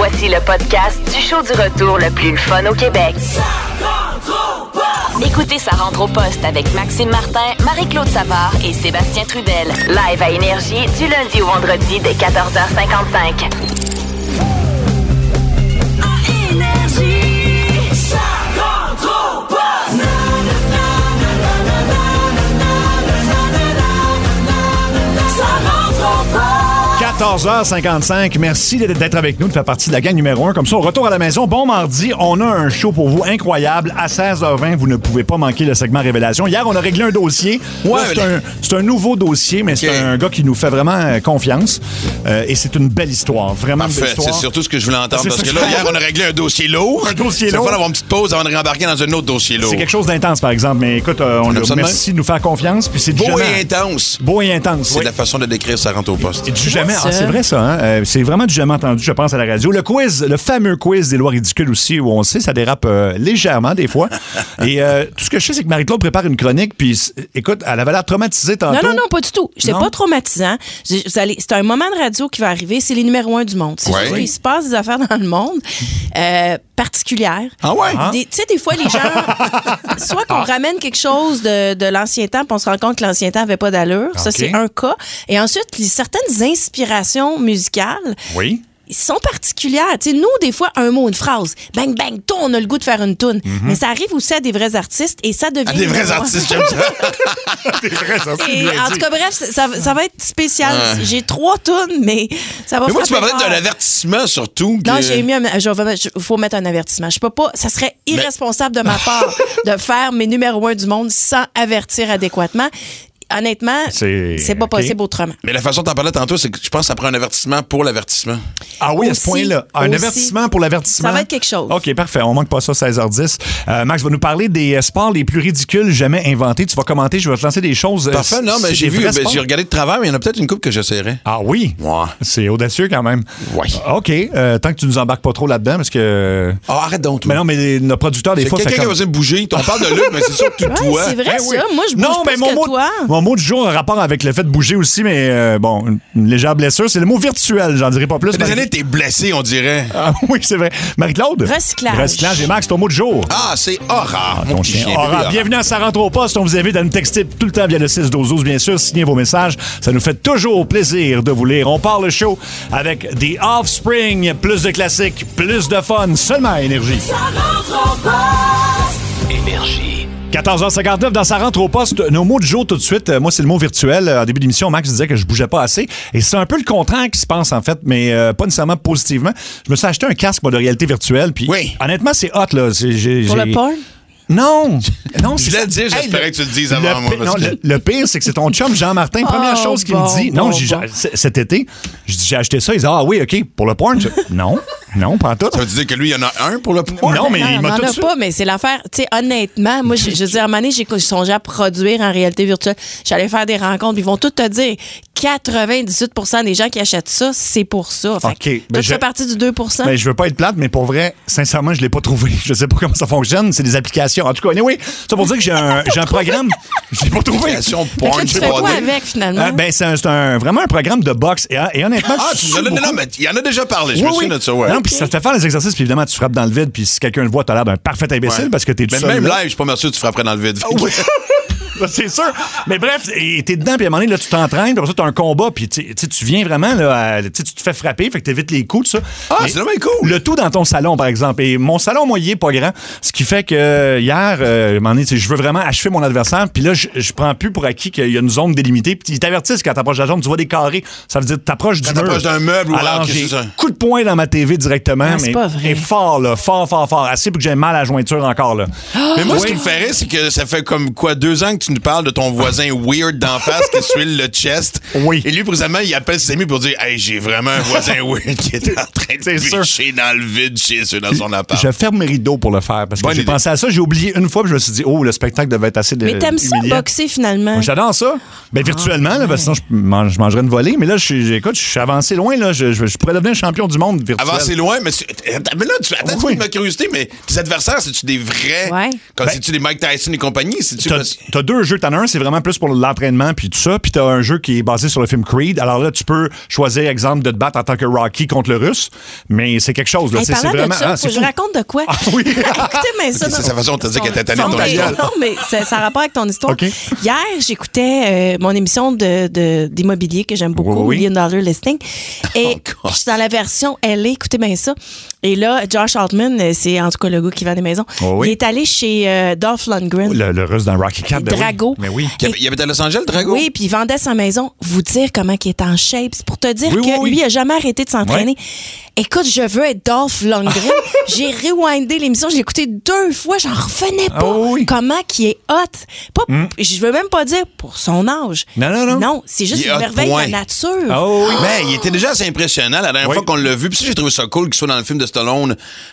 Voici le podcast du show du retour le plus fun au Québec. Écoutez Sa rentre au poste avec Maxime Martin, Marie-Claude Savard et Sébastien Trudel. Live à Énergie du lundi au vendredi dès 14h55. À Énergie, ça rentre au poste. 14h55. Merci d'être avec nous, de faire partie de la gang numéro 1. Comme ça, au retour à la maison, bon mardi, on a un show pour vous incroyable. À 16h20, vous ne pouvez pas manquer le segment Révélation. Hier, on a réglé un dossier. Ouais, c'est un nouveau dossier, mais c'est un gars qui nous fait vraiment confiance. Et c'est une belle histoire. Vraiment une belle histoire. C'est surtout ce que je voulais entendre. Parce que là, hier, on a réglé un dossier lourd. Un dossier lourd. Il va falloir avoir une petite pause avant de réembarquer dans un autre dossier lourd. C'est quelque chose d'intense, par exemple. Mais écoute, on merci de nous faire confiance. Puis c'est beau et intense. Beau et intense. C'est la façon de décrire Sa rentre au poste. Et du jamais. Ah, c'est vrai, ça, hein? C'est vraiment du jamais entendu, je pense, à la radio. Le quiz, le fameux quiz des lois ridicules aussi, où on sait, ça dérape légèrement des fois. Et tout ce que je sais, c'est que Marie-Claude prépare une chronique, puis écoute, elle avait l'air traumatisée tantôt. Non, pas du tout. C'était pas traumatisant. C'est un moment de radio qui va arriver, c'est les numéros 1 du monde. C'est juste qu'il se passe des affaires dans le monde particulières. Ah ouais? Tu sais, des fois, les gens, soit qu'on ramène quelque chose de l'ancien temps, puis on se rend compte que l'ancien temps n'avait pas d'allure. Ça, c'est un cas. Et ensuite, certaines inspirations musicales, oui, ils sont particulières. Tu sais, nous, des fois, un mot, une phrase, bang, bang, on a le goût de faire une toune. Mais ça arrive aussi à des vrais artistes et ça devient... À des vrais artistes, j'aime ça. Des vrais artistes. Et en tout cas, bref, ça va être spécial. J'ai 3 tounes, mais ça va mais moi, tu frapper m'as parlé d'un avertissement, surtout. Non, j'ai mis il faut mettre un avertissement. Je peux pas... Ça serait irresponsable de ma part de faire mes numéros 1 du monde sans avertir adéquatement. Honnêtement, c'est pas possible autrement. Mais la façon dont t'en parlais tantôt, c'est que je pense que ça prend un avertissement pour l'avertissement. Ah oui, aussi, à ce point-là. Un avertissement pour l'avertissement. Ça va être quelque chose. OK, parfait. On manque pas ça, 16h10. Max va nous parler des sports les plus ridicules jamais inventés. Tu vas commenter, je vais te lancer des choses. Parfait, non, mais j'ai regardé de travers, mais il y en a peut-être une couple que j'essaierai. Ah oui? Ouais. C'est audacieux quand même. Oui. OK. Tant que tu nous embarques pas trop là-dedans, parce que... Ah, arrête donc, toi. Mais non, mais nos producteurs, des fois... Quelqu'un qui va essayer de bouger. On parle de Luc, mais c'est sûr que tu Ouais, c'est vrai, ça. Moi, je bouge plus que toi. Mon mot du jour a rapport avec le fait de bouger aussi, mais une légère blessure. C'est le mot virtuel, j'en dirai pas plus. C'est des années que t'es blessé, on dirait. Ah oui, c'est vrai. Marie-Claude? Recyclage. Et Max, ton mot du jour. Ah, c'est Aura. Ton chien. Aura. Bienvenue à Ça rentre au poste. On vous invite à nous texter tout le temps via le 6-12-12. Bien sûr, signez vos messages. Ça nous fait toujours plaisir de vous lire. On part le show avec The Offspring. Plus de classiques, plus de fun. Seulement à Énergie. Ça rentre au poste. Énergie. 14h59 dans Sa rentre au poste. Nos mots du jour tout de suite. Moi, c'est le mot virtuel. En début d'émission, Max disait que je bougeais pas assez. Et c'est un peu le contraire qui se passe, en fait, mais pas nécessairement positivement. Je me suis acheté un casque de réalité virtuelle. Puis honnêtement, c'est hot, là. Pour le porn? Non! Je voulais le dire, j'espérais que tu le dises avant moi. Le pire, c'est que c'est ton chum Jean-Martin. Première chose qu'il me dit. Cet été, j'ai acheté ça. Il dit, ah oui, OK, pour le porn. Non, pas tout. Ça veut dire que lui, il y en a un pour le porn? Non, mais il m'a tout dit. pas, mais c'est l'affaire. Tu sais, honnêtement, moi, je veux dire, à un moment donné, j'ai songé à produire en réalité virtuelle. J'allais faire des rencontres, puis ils vont tout te dire 98% des gens qui achètent ça, c'est pour ça. Fait OK. Toi, tu fais partie du 2%. Ben, je veux pas être plate, mais pour vrai, sincèrement, je l'ai pas trouvé. Je sais pas comment ça fonctionne. C'est des applications. En tout cas, anyway, ça pour dire que j'ai un programme. Je l'ai pas trouvé. Porn, tu fais quoi avec, finalement? Ben, c'est vraiment un programme de boxe. Et honnêtement, non, mais il y en a déjà parlé. Je me souviens de ça, ouais. Non, puis ça te fait faire les exercices, puis évidemment, tu frappes dans le vide, puis si quelqu'un le voit, t'as l'air d'un parfait imbécile parce que t'es tout seul. Même live, je suis pas sûr que tu frapperais dans le vide. C'est sûr. Mais bref, t'es dedans, puis à un moment donné, là, tu t'entraînes, puis après ça, t'as un combat, puis tu viens vraiment, là, tu te fais frapper, fait que t'évites les coups, tout ça. Ah, mais c'est vraiment cool. Le tout dans ton salon, par exemple. Et mon salon, moi, il est pas grand. Ce qui fait que hier, à un moment donné, je veux vraiment achever mon adversaire, puis là, je prends plus pour acquis qu'il y a une zone délimitée, puis ils t'avertissent quand t'approches de la zone, tu vois des carrés. Ça veut dire que t'approches du mur. T'approches d'un meuble ou alors, j'ai coup de poing dans ma TV directement, mais pas vrai. fort, là, fort. Assez pour que j'ai mal à la jointure encore, là. Mais moi, ce qui me ferait, c'est que ça fait comme 2 ans que tu nous parles de ton voisin weird d'en face qui suit le chest. Oui. Et lui, présentement, il appelle ses amis pour dire, hey, j'ai vraiment un voisin weird qui est en train de bûcher dans le vide chez eux dans son appart. Je ferme mes rideaux pour le faire parce que j'ai pensé à ça. J'ai oublié une fois, puis je me suis dit, le spectacle devait être assez Mais t'aimes ça, boxer, finalement? Moi, j'adore ça. Ben, virtuellement, là, parce que sinon, je mangerais une volée. Mais là, écoute, je suis avancé loin. Là, je pourrais devenir champion du monde virtuel. Avancé loin, mais là, attends, ma curiosité, mais tes adversaires, c'est-tu des vrais? Ouais. C'est-tu des Mike Tyson et compagnie? T'as 2 2 jeux. T'en as un, c'est vraiment plus pour l'entraînement puis tout ça. Puis t'as un jeu qui est basé sur le film Creed. Alors là, tu peux choisir, exemple, de te battre en tant que Rocky contre le Russe. Mais c'est quelque chose. Là. C'est vraiment... faut que je raconte de quoi? Ah, oui. Écoutez, mais ça... C'est sa façon de te dire qu'elle était tannée de ton histoire. Non, mais ça a rapport avec ton histoire. Okay. Hier, j'écoutais mon émission d'immobilier que j'aime beaucoup, oui. $1 Million Listing. Et je suis dans la version LA, écoutez bien ça. Et là, Josh Altman, c'est en tout cas le gars qui vend des maisons, il est allé chez Dolph Lundgren. Le Russe dans Rocky IV. Drago. Mais oui. Il habite à Los Angeles, Drago? Oui, puis il vendait sa maison. Vous dire comment il est en shape. C'est pour te dire que lui, il n'a jamais arrêté de s'entraîner. Ouais. Écoute, je veux être Dolph Lundgren. J'ai rewindé l'émission, j'ai écouté 2 fois, j'en revenais pas. Comment qu'il est hot. Je veux même pas dire pour son âge. Non. Non, c'est juste une merveille de la nature. Mais il était déjà assez impressionnant la dernière fois qu'on l'a vu. Puis ça, j'ai trouvé ça cool qu'il soit dans le film de Stallone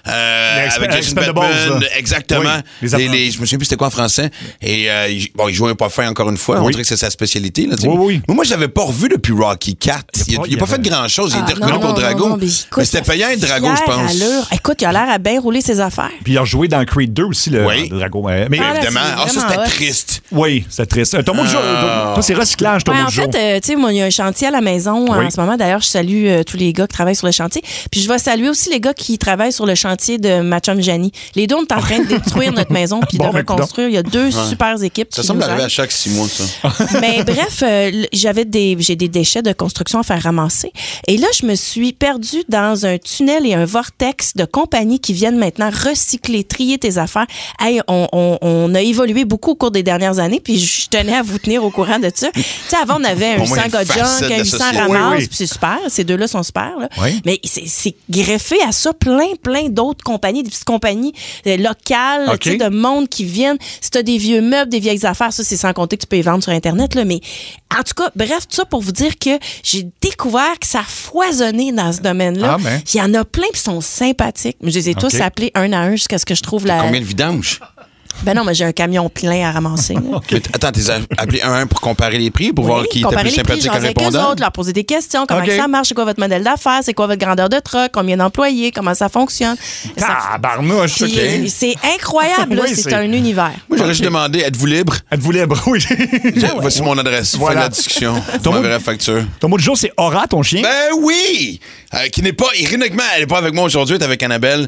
avec Jason Bateman. Exactement. Oui, je me souviens plus c'était quoi en français. Et il jouait un pas fin encore une fois. On dirait que c'est sa spécialité. Là, oui. Moi, je l'avais pas revu depuis Rocky IV. Il n'a pas fait grand-chose. Il était reconnu pour Drago. Mais c'était payant être Drago, je pense. Écoute, il a l'air à bien rouler ses affaires. Puis il a joué dans Creed 2 aussi, le Drago. Mais évidemment. Ça, c'était triste. Oui, c'était triste. Ton mot de jour, toi, c'est recyclage, ton mot de jour. En fait, tu sais, moi, il y a un chantier à la maison en ce moment. D'ailleurs, je salue tous les gars qui travaillent sur le chantier. Puis je vais saluer aussi les gars qui travaillent sur le chantier de ma chum Janie. Les deux, on est en train de détruire notre maison puis de reconstruire. Il y a 2 super équipes. Ça semble arriver à chaque 6 mois, ça. Mais bref, j'ai des déchets de construction à faire ramasser. Et là, je me suis perdue dans un tunnel et un vortex de compagnies qui viennent maintenant recycler, trier tes affaires. Hey, on a évolué beaucoup au cours des dernières années, puis je tenais à vous tenir au courant de ça. Tu sais, avant, on avait un 800 gars junk, un 800 ramasse, puis c'est super. Ces deux-là sont super. Là. Oui. Mais c'est greffé à ça plein d'autres compagnies, des petites compagnies locales, tu sais, de monde qui viennent. Si tu as des vieux meubles, des vieilles affaires, ça, c'est sans compter que tu peux les vendre sur Internet. Là, mais en tout cas, bref, tout ça pour vous dire que j'ai découvert que ça a foisonné dans ce domaine-là. Il y en a plein qui sont sympathiques. Je les ai tous appelés un à un jusqu'à ce que je trouve la... Combien de vidanges? Ben non, mais j'ai un camion plein à ramasser. Attends, t'es appelé un à un pour comparer les prix, pour voir qui était plus sympathique en répondant? Avec eux autres, leur poser des questions. Comment ça marche? C'est quoi votre modèle d'affaires? C'est quoi votre grandeur de truck? Combien d'employés? Comment ça fonctionne? Barnouche, c'est incroyable. C'est un univers. Moi, j'aurais juste demandé, êtes-vous libre? Êtes-vous libre? Oui. Voici mon adresse. Voilà. Faites la discussion. Vous m'enverrez la facture. Ton mot du jour, c'est Aura, ton chien? Ben oui! Qui n'est pas, ironiquement, elle n'est pas avec moi aujourd'hui, elle est avec Annabelle.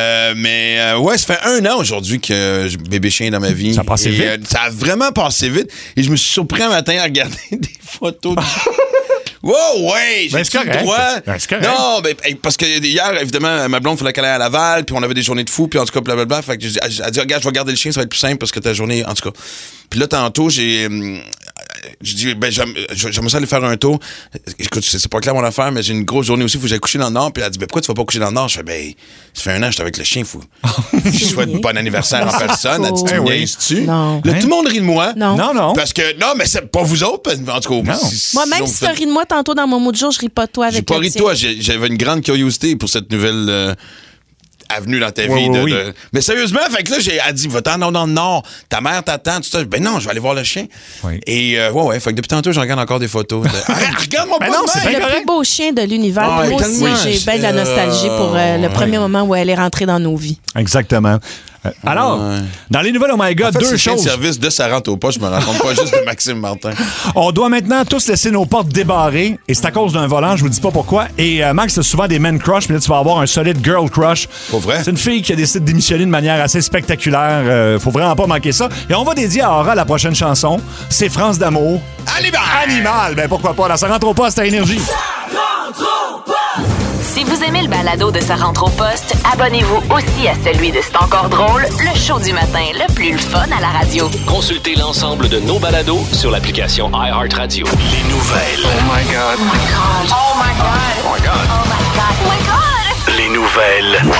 Mais ouais, ça fait 1 an aujourd'hui que bébé chien est dans ma vie. Ça a passé vite. Ça a vraiment passé vite. Et je me suis surpris un matin à regarder des photos. Wow, ouais, j'ai le droit. Ben, c'est correct. Non, ben, parce que hier, évidemment, ma blonde, il fallait qu'elle aille à Laval, puis on avait des journées de fou, puis en tout cas, blablabla. Fait que elle dit, regarde, je vais garder le chien, ça va être plus simple parce que ta journée, en tout cas. Puis là, tantôt, j'ai dit, ben, j'aimerais ça aller faire un tour. Écoute, c'est pas clair mon affaire, mais j'ai une grosse journée aussi, il faut que j'aille coucher dans le Nord. Puis elle dit, ben, pourquoi tu vas pas coucher dans le Nord? Je fais, ben, ça fait 1 an que j'étais avec le chien, faut. Je souhaite bon anniversaire en personne. Elle dit, tu me niaises-tu? Non. Là, tout le monde rit de moi. Non. Parce que, non, mais c'est pas vous autres, en tout cas. Moi, même si tu ris de moi tantôt dans mon mot de jour, je ris pas de toi avec J'ai pas ri de toi, j'avais une grande curiosité pour cette nouvelle avenue dans ta vie. Mais sérieusement, fait que là, elle dit, va-t'en dans le Nord, ta mère t'attend, tout ça. Ben non, je vais aller voir le chien. Oui. Et ouais, fait que depuis tantôt, je regarde encore des photos. Arrête, regarde-moi pas c'est le plus beau chien de l'univers. Moi aussi, j'ai bien de la nostalgie pour le premier moment où elle est rentrée dans nos vies. Exactement. Alors, dans les nouvelles Oh My God, en fait, 2 choses. Le service de ça rentre au poste, je me raconte pas juste de Maxime Martin. On doit maintenant tous laisser nos portes débarrées et c'est à cause d'un volant, je vous dis pas pourquoi. Et Max, c'est souvent des men crush, mais là, tu vas avoir un solide girl crush. Pour vrai? C'est une fille qui a décidé de démissionner de manière assez spectaculaire. Faut vraiment pas manquer ça. Et on va dédier à Aura la prochaine chanson. C'est France d'amour. Animal! Ben pourquoi pas? Dans Ça rentre au poste à Énergie. Si vous aimez le balado de Ça rentre au poste, abonnez-vous aussi à celui de C'est encore drôle, le show du matin le plus fun à la radio. Consultez l'ensemble de nos balados sur l'application iHeartRadio. Les nouvelles. Oh my God. Oh my God. Oh my God. Oh my God. Oh my God. Oh my God. Les nouvelles.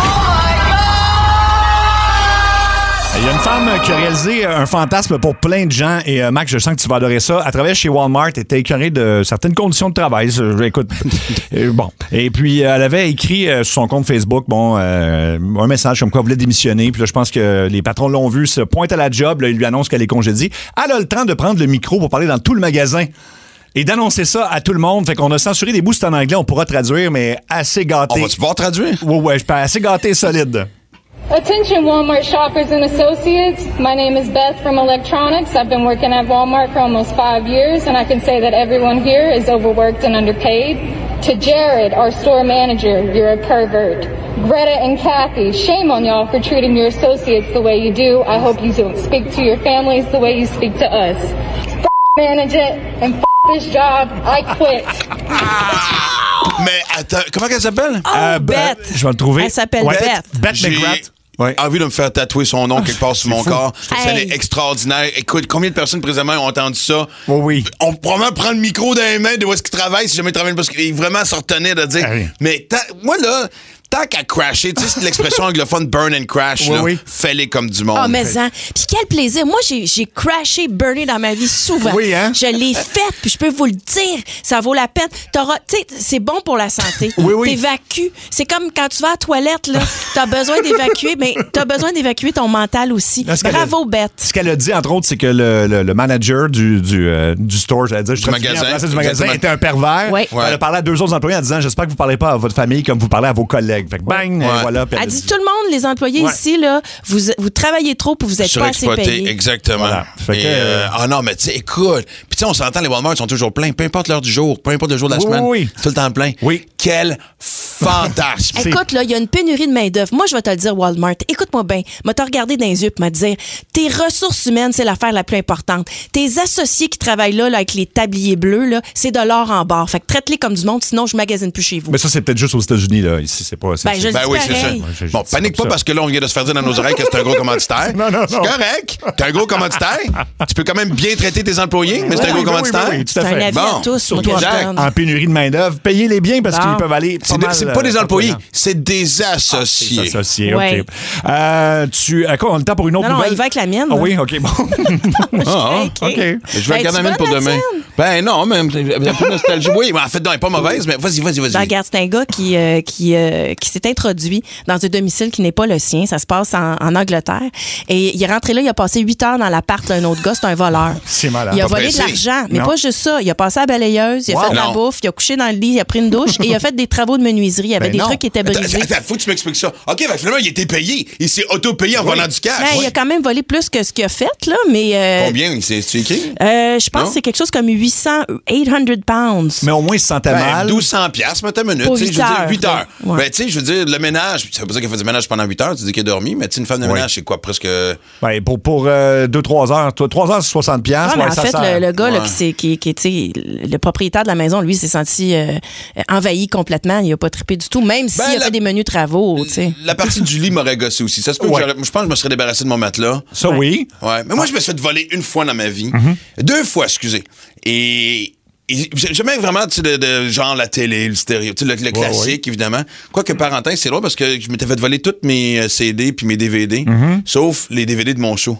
Il y a une femme qui a réalisé un fantasme pour plein de gens et Max, je sens que tu vas adorer ça. Elle travaillait chez Walmart, elle était écœurée de certaines conditions de travail. Écoute, bon. Et puis, elle avait écrit sur son compte Facebook, un message comme quoi elle voulait démissionner. Puis là, je pense que les patrons l'ont vu, se pointe à la job, là, ils lui annoncent qu'elle est congédiée. Elle a le temps de prendre le micro pour parler dans tout le magasin et d'annoncer ça à tout le monde. Fait qu'on a censuré des bouts, c'est en anglais, on pourra traduire, mais assez gâté. On va-tu pouvoir traduire? Ouais, je peux assez gâté solide. Attention Walmart shoppers and associates. My name is Beth from Electronics. I've been working at Walmart for almost 5 years, and I can say that everyone here is overworked and underpaid. To Jared, our store manager, you're a pervert. Greta and Kathy, shame on y'all for treating your associates the way you do. I hope you don't speak to your families the way you speak to us. Manage it and this job. I quit. Mais attends, comment elle s'appelle? Beth. Je vais le trouver. Elle s'appelle Beth. Beth J'ai McGrath. envie de me faire tatouer son nom quelque part sur mon fou. corps. Hey. C'est extraordinaire. Écoute, combien de personnes présentement ont entendu ça? Oh oui. On peut probablement prendre le micro dans les mains de où est-ce qu'il travaille si jamais il travaille parce qu'il vraiment se retenait de dire. Ah oui. Mais moi, là, tant qu'à crasher, tu sais, c'est l'expression anglophone burn and crash, Oui, là. oui. Fais-les comme du monde. Ah, mais hein. Puis quel plaisir. Moi, j'ai crashé, burné dans ma vie souvent. Oui, hein? Je l'ai fait, puis je peux vous le dire, ça vaut la peine. Tu sais, c'est bon pour la santé. Oui, oui. T'évacues. C'est comme quand tu vas à la toilette, là. T'as besoin d'évacuer, mais t'as besoin d'évacuer ton mental aussi. Là, ce qu'elle Bravo, Beth. Ce qu'elle a dit, entre autres, c'est que le manager du store, j'allais dire, Du magasin. du magasin Exactement. était un pervers. Oui. Elle a parlé à 2 autres employés en disant, j'espère que vous parlez pas à votre famille comme vous parlez à vos collègues. Fait que bang, Ouais. voilà. Puis Elle dit tout le monde, les employés Ouais. ici, là, vous travaillez trop puis vous êtes pas assez Surexploité, payés. exactement. Voilà. Fait que, Ah non, mais tu sais, écoute. Puis tu sais, on s'entend, les Walmart sont toujours pleins. Peu importe l'heure du jour, peu importe le jour de la Oui, semaine. oui. Tout le temps plein. Oui. Quel fantasme. Écoute, là, il y a une pénurie de main-d'œuvre. Moi, je vais te le dire, Walmart. Écoute-moi bien. M'a te regarder dans les yeux et m'a dire, tes ressources humaines, c'est l'affaire la plus importante. Tes associés qui travaillent là, avec les tabliers bleus, là, c'est de l'or en barre. Fait que traite-les comme du monde, sinon je magasine plus chez vous. Mais ça, c'est peut-être juste aux États-Unis, là. Ici, c'est pas. Ben, je Ben dis oui, c'est ça. pareil. Bon, panique pas parce que là, on vient de se faire dire dans nos oreilles que c'est un gros commanditaire. Non, non, non. C'est correct. T'es un gros commanditaire. Tu peux quand même bien traiter tes employés, mais c'est un gros commanditaire. Oui, tout C'est à un fait. avis Bon, à tous, moi, surtout que je Jacques, donne. En pénurie de main-d'œuvre, payez-les bien parce Bon. qu'ils peuvent aller. C'est pas des employés, c'est des associés. Associés, Ouais. OK. Quoi, on a le temps pour une autre Non, nouvelle? il va avec la mienne. Ah là. oui, OK, bon. Ah, OK. OK. Je vais Ben, regarder tu la mienne pour bonne, la demain. tienne? Ben non, mais il y a un peu de nostalgie. Oui, mais en fait, non, elle n'est pas mauvaise, mais vas-y. Ben, regarde, c'est un gars qui s'est introduit dans un domicile qui n'est pas le sien. Ça se passe en Angleterre. Et il est rentré là, il a passé 8 heures dans l'appart d'un autre gars. C'est un voleur. C'est malade. Il a Pas volé de pressé. l'argent. Mais Non. pas juste ça. Il a passé à la balayeuse, il a Wow. fait de la Non. bouffe, il a couché dans le lit, il a pris une douche et il a fait des travaux de menuiserie. Il y avait Ben des non. trucs qui étaient brisés. Attends, faut que tu m'expliques ça. OK, ben finalement, il était payé. Il s'est auto-payé en volant du cash. Ben, il a quand même volé plus que ce qu'il a fait, là, mais... Combien? Il s'est écrit? je pense Non? que c'est quelque chose comme 800 pounds. Mais au moins, il se sentait Ben, mal. 1200 piastres, mais t'as une minute. Pour tu sais, 8 je veux dire, heures. 8 heures. Ouais. Ben, tu sais, je veux dire, le ménage, ça veut pas dire qu'il fait du ménage pendant 8 heures, tu dis qu'il a dormi, mais tu sais, une femme de Oui. ménage, c'est quoi, presque... Ben, pour 2-3 heures. 3 heures, c'est 60 piastres. Ouais, mais ouais, en ça fait, sert. le gars là, Ouais. qui est, tu sais, le propriétaire de la maison, lui, s'est senti envahi complètement. Il a pas trippé du tout, même s'il a la- fait des menus travaux, tu sais. La partie du lit m'aurait gossé aussi. Ça se peut que Ouais. je pense que je me serais débarrassé de mon matelas. Ça, oui. Ouais. Mais moi, je me suis fait voler une fois dans ma vie. 2 fois, excusez. Et j'aimais vraiment, tu sais, de genre la télé, le stéréo, tu sais, le classique, évidemment. Quoique, parenthèse, c'est drôle parce que je m'étais fait voler toutes mes CD puis mes DVD, sauf les DVD de mon show.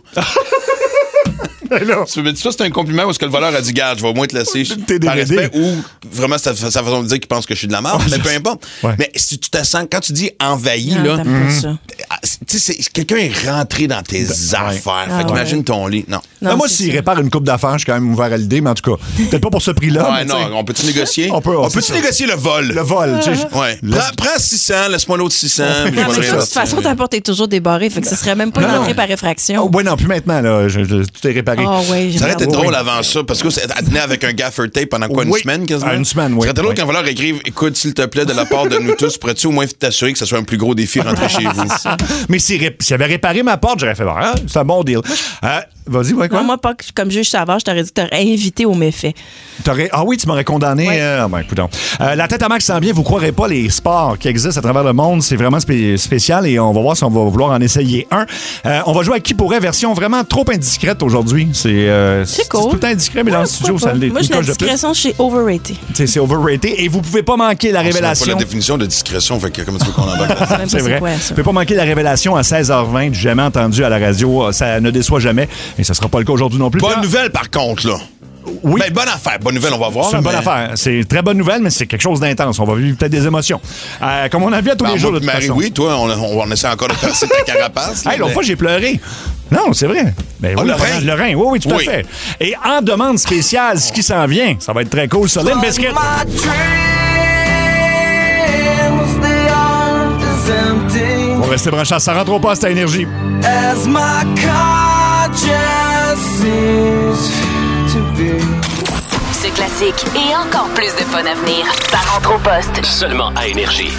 Tu me dis ça, c'est un compliment ou est-ce que le voleur a dit, garde, je vais au moins te laisser Tes par DVD. respect ou vraiment sa façon de dire qu'il pense que je suis de la merde, mais peu importe. Ouais. Mais si tu te sens, quand tu dis envahi, Non, là, t'aimes pas ça. tu sais, quelqu'un est rentré dans tes affaires. Fait qu'imagine ton lit. Non. Non, moi, c'est s'il ça. répare une coupe d'affaires, je suis quand même ouvert à l'idée, mais en tout cas, peut-être pas pour ce prix-là. Ouais, mais tu sais, non, on peut-tu négocier? On peut, On c'est peut-tu ça. négocier le vol? Le vol, tu sais. Ouais. Prends 600, laisse-moi l'autre 600. puis je Ouais, vais mais le de toute façon, ta porte est toujours débarrée, fait que ce serait même pas une Non. entrée par réfraction. Oh, ouais, non, plus maintenant, là. Tout est réparé. Ah ouais, Ça aurait été Oui, drôle oui. avant ça, parce que elle tenait avec un gaffer tape pendant quoi, une Oui. semaine quasiment? Une semaine, oui. Ça aurait été drôle Oui. qu'un voleur écrive, écoute, s'il te plaît, de la part de nous tous, pourrais-tu au moins t'assurer que ce soit un plus gros défi rentrer chez vous? Mais s'il avait réparé ma porte, j'aurais fait, ah, c'est un bon deal. Vas-y, ouais, quoi? Non, moi, pas comme juge Savard, je t'aurais dit que t'aurais invité au méfait. Ah oui, tu m'aurais condamné. Ouais. Ben, écoute donc. La tête à Max s'en vient, vous croirez pas, les sports qui existent à travers le monde, c'est vraiment spécial et on va voir si on va vouloir en essayer un. On va jouer à qui pourrait, version vraiment trop indiscrète aujourd'hui. C'est cool. tout le temps indiscret, mais dans le studio, ça l'est. Moi, une j'ai la coche de plus. discrétion chez Overrated. C'est overrated et vous pouvez pas manquer la C'est pas révélation. la définition de discrétion, fait que comment tu veux qu'on embarque là-dedans? Même pas C'est vrai. quoi, Vous ça. pouvez pas manquer la révélation à 16h20, du jamais entendu à la radio. Ça ne déçoit jamais. Et ça sera pas le cas aujourd'hui non plus. Bonne nouvelle, par contre, là. Oui. Ben, bonne affaire. Bonne nouvelle, on va voir. C'est une là, bonne mais- affaire. C'est une très bonne nouvelle, mais c'est quelque chose d'intense. On va vivre peut-être des émotions. Comme on a vu à tous Ben, les jours, de moi, toute Marie, façon. oui, toi, on essaie encore de percer ta carapace. là, Hey, l'autre mais- fois, j'ai pleuré. Non, c'est vrai. Ben, Ah, oui, le rein. Le rein, oui, oui, tout Oui. à fait. Et en demande spéciale, ce qui s'en vient, ça va être très cool sur Limp Bizkit. On va Restez branchés, ça rentre au poste à Énergie. As my conscience seems to be. Ce classique et encore plus de fun à venir. Ça rentre au poste. Seulement à Énergie.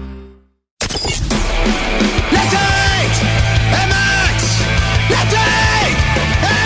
La tête est max! La tête est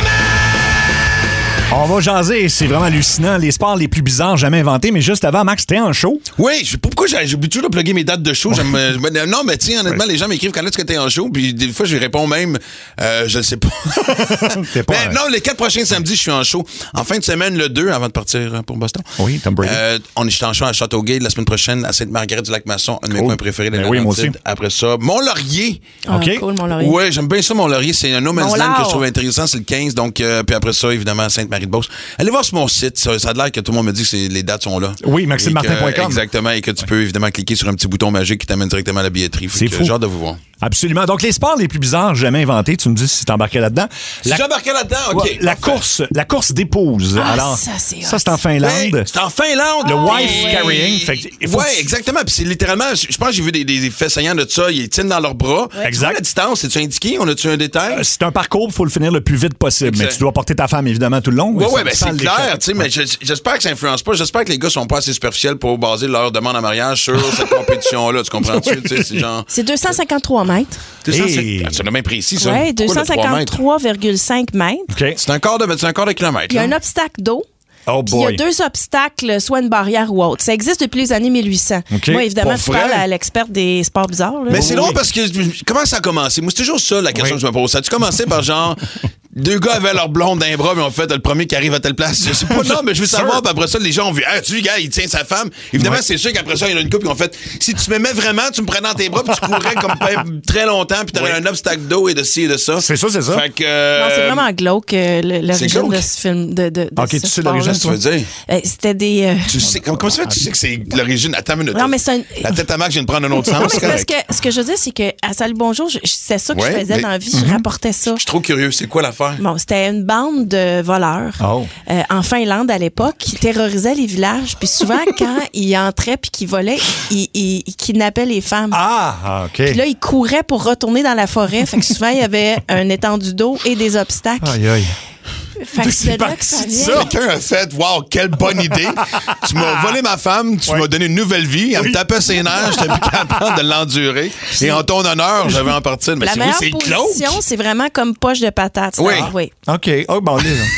max! On va jaser, c'est vraiment hallucinant. Les sports les plus bizarres jamais inventés. Mais juste avant, Max, t'es en show? Oui, pourquoi j'oublie toujours de plugger mes dates de show? Non, mais tiens, honnêtement, les gens m'écrivent quand est-ce que t'es en show, puis des fois, je réponds même, je le sais pas. T'es pas Non, les 4 prochains samedis, je suis en show. En fin de semaine, le 2, avant de partir pour Boston. Oui, Tom Brady. On est en show à Châteauguay la semaine prochaine, à Sainte-Marguerite-du-Lac-Masson, un de mes coins préférés de la Oui, moi aussi. Après ça, Mont-Laurier. Ah, OK. cool, Mont-Laurier. Ouais, j'aime bien ça, Mont-Laurier. C'est un no man's land Mont-Laur. que je trouve intéressant. C'est le 15. Donc, puis après ça, évidemment, Sainte-Marie-de-Beauce. Allez voir sur mon site. Ça a l'air que tout le monde me dit que les dates sont là. Oui, maximemartin.com. Exactement. Et que tu peux évidemment cliquer sur un petit bouton magique qui t'amène directement à la billetterie. C'est fou. J'ai hâte de vous voir. Absolument. Donc, les sports les plus bizarres jamais inventés, tu me dis si t'es embarqué là-dedans. Si j'ai embarqué là-dedans, OK. Ouais, la course d'épouse. Ah, Alors, ça, c'est c'est en Finlande. Ben, c'est en Finlande. Le wife Ouais. carrying. Fait que il faut Ouais, que tu- exactement. Puis c'est littéralement, je pense que j'ai vu des faits saillants de ça. Ils tiennent dans leurs bras. Exact. La distance, c'est-tu indiqué? On a-tu un détail? C'est un parcours, il faut le finir le plus vite possible. Exact. Mais tu dois porter ta femme, évidemment, tout le long. Ouais, Ça- ben sans c'est l'échec. clair, tu sais, mais j'espère que ça influence pas. J'espère que les gars sont pas assez superficiels pour baser leur demande en mariage sur cette compétition-là. Tu comprends-tu? Tu sais, c'est genre. C'est 253 mètres. C'est un bien précis, ça. Oui, Pourquoi le 3 mètres? 253,5 mètres. OK. C'est un quart de kilomètre. Il y a là. un obstacle d'eau. Oh Puis il y a boy. 2 obstacles, soit une barrière ou autre. Ça existe depuis les années 1800. OK. Moi, évidemment, Pour tu vrai? parles à l'experte des sports bizarres. Là. Mais c'est drôle parce que comment ça a commencé? Moi, c'est toujours ça la question que je me pose. Ça a-tu commencé par genre 2 gars avaient leur blonde d'un bras, mais on fait le premier qui arrive à telle place? Je sais pas, non, mais je veux savoir. Puis après ça, les gens ont vu, ah, tu gars, il tient sa femme. Évidemment, c'est sûr qu'après ça, il y a une couple qui ont fait, si tu m'aimais vraiment, tu me prenais dans tes bras, puis tu courrais comme très longtemps, puis t'aurais un obstacle d'eau et de ci et de ça. C'est ça. Fait que. Non, c'est vraiment glauque, l'origine glauque? de ce film. De OK, ce tu sais sport-là. l'origine, Qu'est-ce que tu veux dire? C'était des... Tu sais, comment ça fait que tu sais que c'est l'origine? Attends une minute. Non, mais c'est un... La tête à Max vient de prendre un autre sens. Non, mais c'est c'est parce correct. que ce que je veux dire, c'est que à Salut Bonjour, c'est ça que Ouais, je faisais mais- dans la vie. Je rapportais ça. Je suis trop curieux. C'est quoi l'affaire? Bon, c'était une bande de voleurs Oh. en Finlande à l'époque qui terrorisaient les villages. Puis souvent, quand ils entraient puis qu'ils volaient, ils kidnappaient les femmes. Ah, OK. Puis là, ils couraient pour retourner dans la forêt. Fait que souvent, il y avait un étendue d'eau et des obstacles. Aïe, aïe. Fait que c'est là que ça parti de vient. ça. Quelqu'un a fait, wow, quelle bonne idée. Tu m'as volé ma femme, tu m'as donné une nouvelle vie. Elle me tapait ses nerfs, j'étais plus capable de l'endurer. Et en ton honneur, j'avais en partir. Mais La c'est meilleure c'est glauque. position, c'est vraiment comme poche de patate. Oui. Oui. OK. Oh, bon,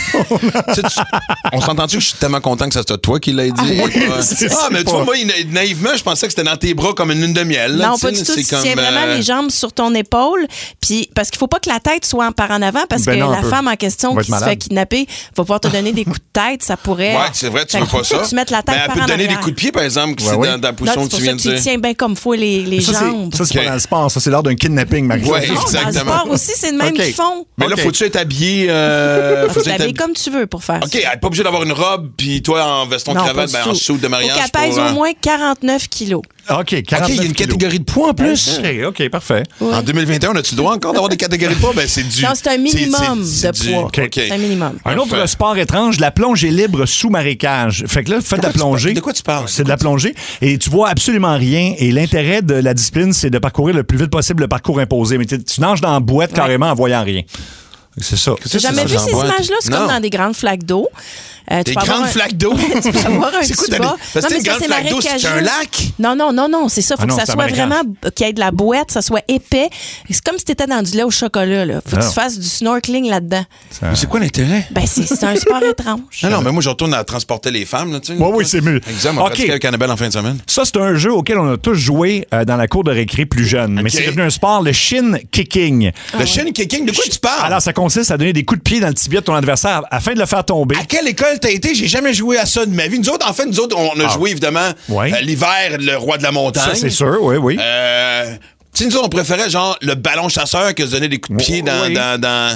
là. Tu sais, on s'entend-tu que je suis tellement content que ça soit toi qui l'as dit? c'est Mais tu pas- vois, moi, naïvement, je pensais que c'était dans tes bras comme une lune de miel. là, Non, tu pas sais, du tout. c'est Tu comme, tiens vraiment les jambes sur ton épaule. Puis, parce qu'il faut pas que la tête soit par en avant, parce Ben que non, un la peu. femme en question Va qui être se malade. fait kidnapper va pouvoir te donner des coups de tête. Ça pourrait. Ouais, c'est vrai, tu Fait veux que pas faut ça. que tu mettes la tête Mais elle par peut en te donner des arrière. coups de pied, par exemple, Ouais, c'est oui. dans la Là, position c'est que pour tu ça viens que de tu dire. tiens bien comme faut les Ça, jambes. c'est pas OK. dans le sport. Ça, c'est l'heure d'un kidnapping, Marie. Ouais, Non, dans le exactement. sport aussi, c'est le même OK. qu'ils font. Mais là, OK. faut-tu être habillé? Tu Faut-tu être t'habilles habillé? comme tu veux pour faire OK, ça. elle n'est pas obligée d'avoir une robe, puis toi, en veston de Non, cravate, pas ben, du en tout. soude de mariage. Faut qu'elle pèse pour, au moins 49 kilos. OK, 49 OK, il y a une kilos. catégorie de poids en plus. OK, parfait. En 2021, on a-tu le droit encore d'avoir des catégories de poids? Ben, c'est du. Non, c'est un minimum c'est de du- poids. OK. C'est un minimum. Un autre Parfait. sport étrange, la plongée libre sous marécage. Fait que là, faites de la quoi tu plongée. parles? De quoi tu parles? C'est de la plongée et tu vois absolument rien. Et l'intérêt de la discipline, c'est de parcourir le plus vite possible le parcours imposé. Mais tu nages dans la boîte carrément en voyant rien. C'est ça. J'ai jamais vu ces images-là. C'est Non. comme dans des grandes flaques d'eau. Tu Des peux avoir grandes un- flaques d'eau. Tu peux avoir un C'est quoi, tuba. t'as des- parce que Non, une mais grande c'est flaque d'eau, c'est un marécageux. lac? Non, c'est ça. Faut Ah non, que ça c'est un soit marécage. vraiment, qu'il y ait de la boîte, ça soit épais. C'est comme si t'étais dans du lait au chocolat, là. Faut que Ah. tu fasses du snorkeling là-dedans. Mais c'est quoi l'intérêt? Ben, c'est un sport étrange. Non, mais moi, je retourne à transporter les femmes, là, tu sais. Oui, c'est mieux. Exemple, on OK. pratiquait avec Annabelle en fin de semaine. Ça, c'est un jeu auquel on a tous joué dans la cour de récré plus jeune. Mais c'est devenu un sport, le shin kicking. Le shin kicking, de quoi tu parles? Alors, ça consiste à donner des coups de pied dans le tibia de ton adversaire afin de le faire tomber. À quelle école t'as été? J'ai jamais joué à ça de ma vie. Nous autres, on a joué, évidemment, Ouais. l'hiver, le roi de la montagne. Ça, c'est sûr, oui. Tu sais, nous autres, on préférait, genre, le ballon chasseur que se donner des coups de pied Oui. dans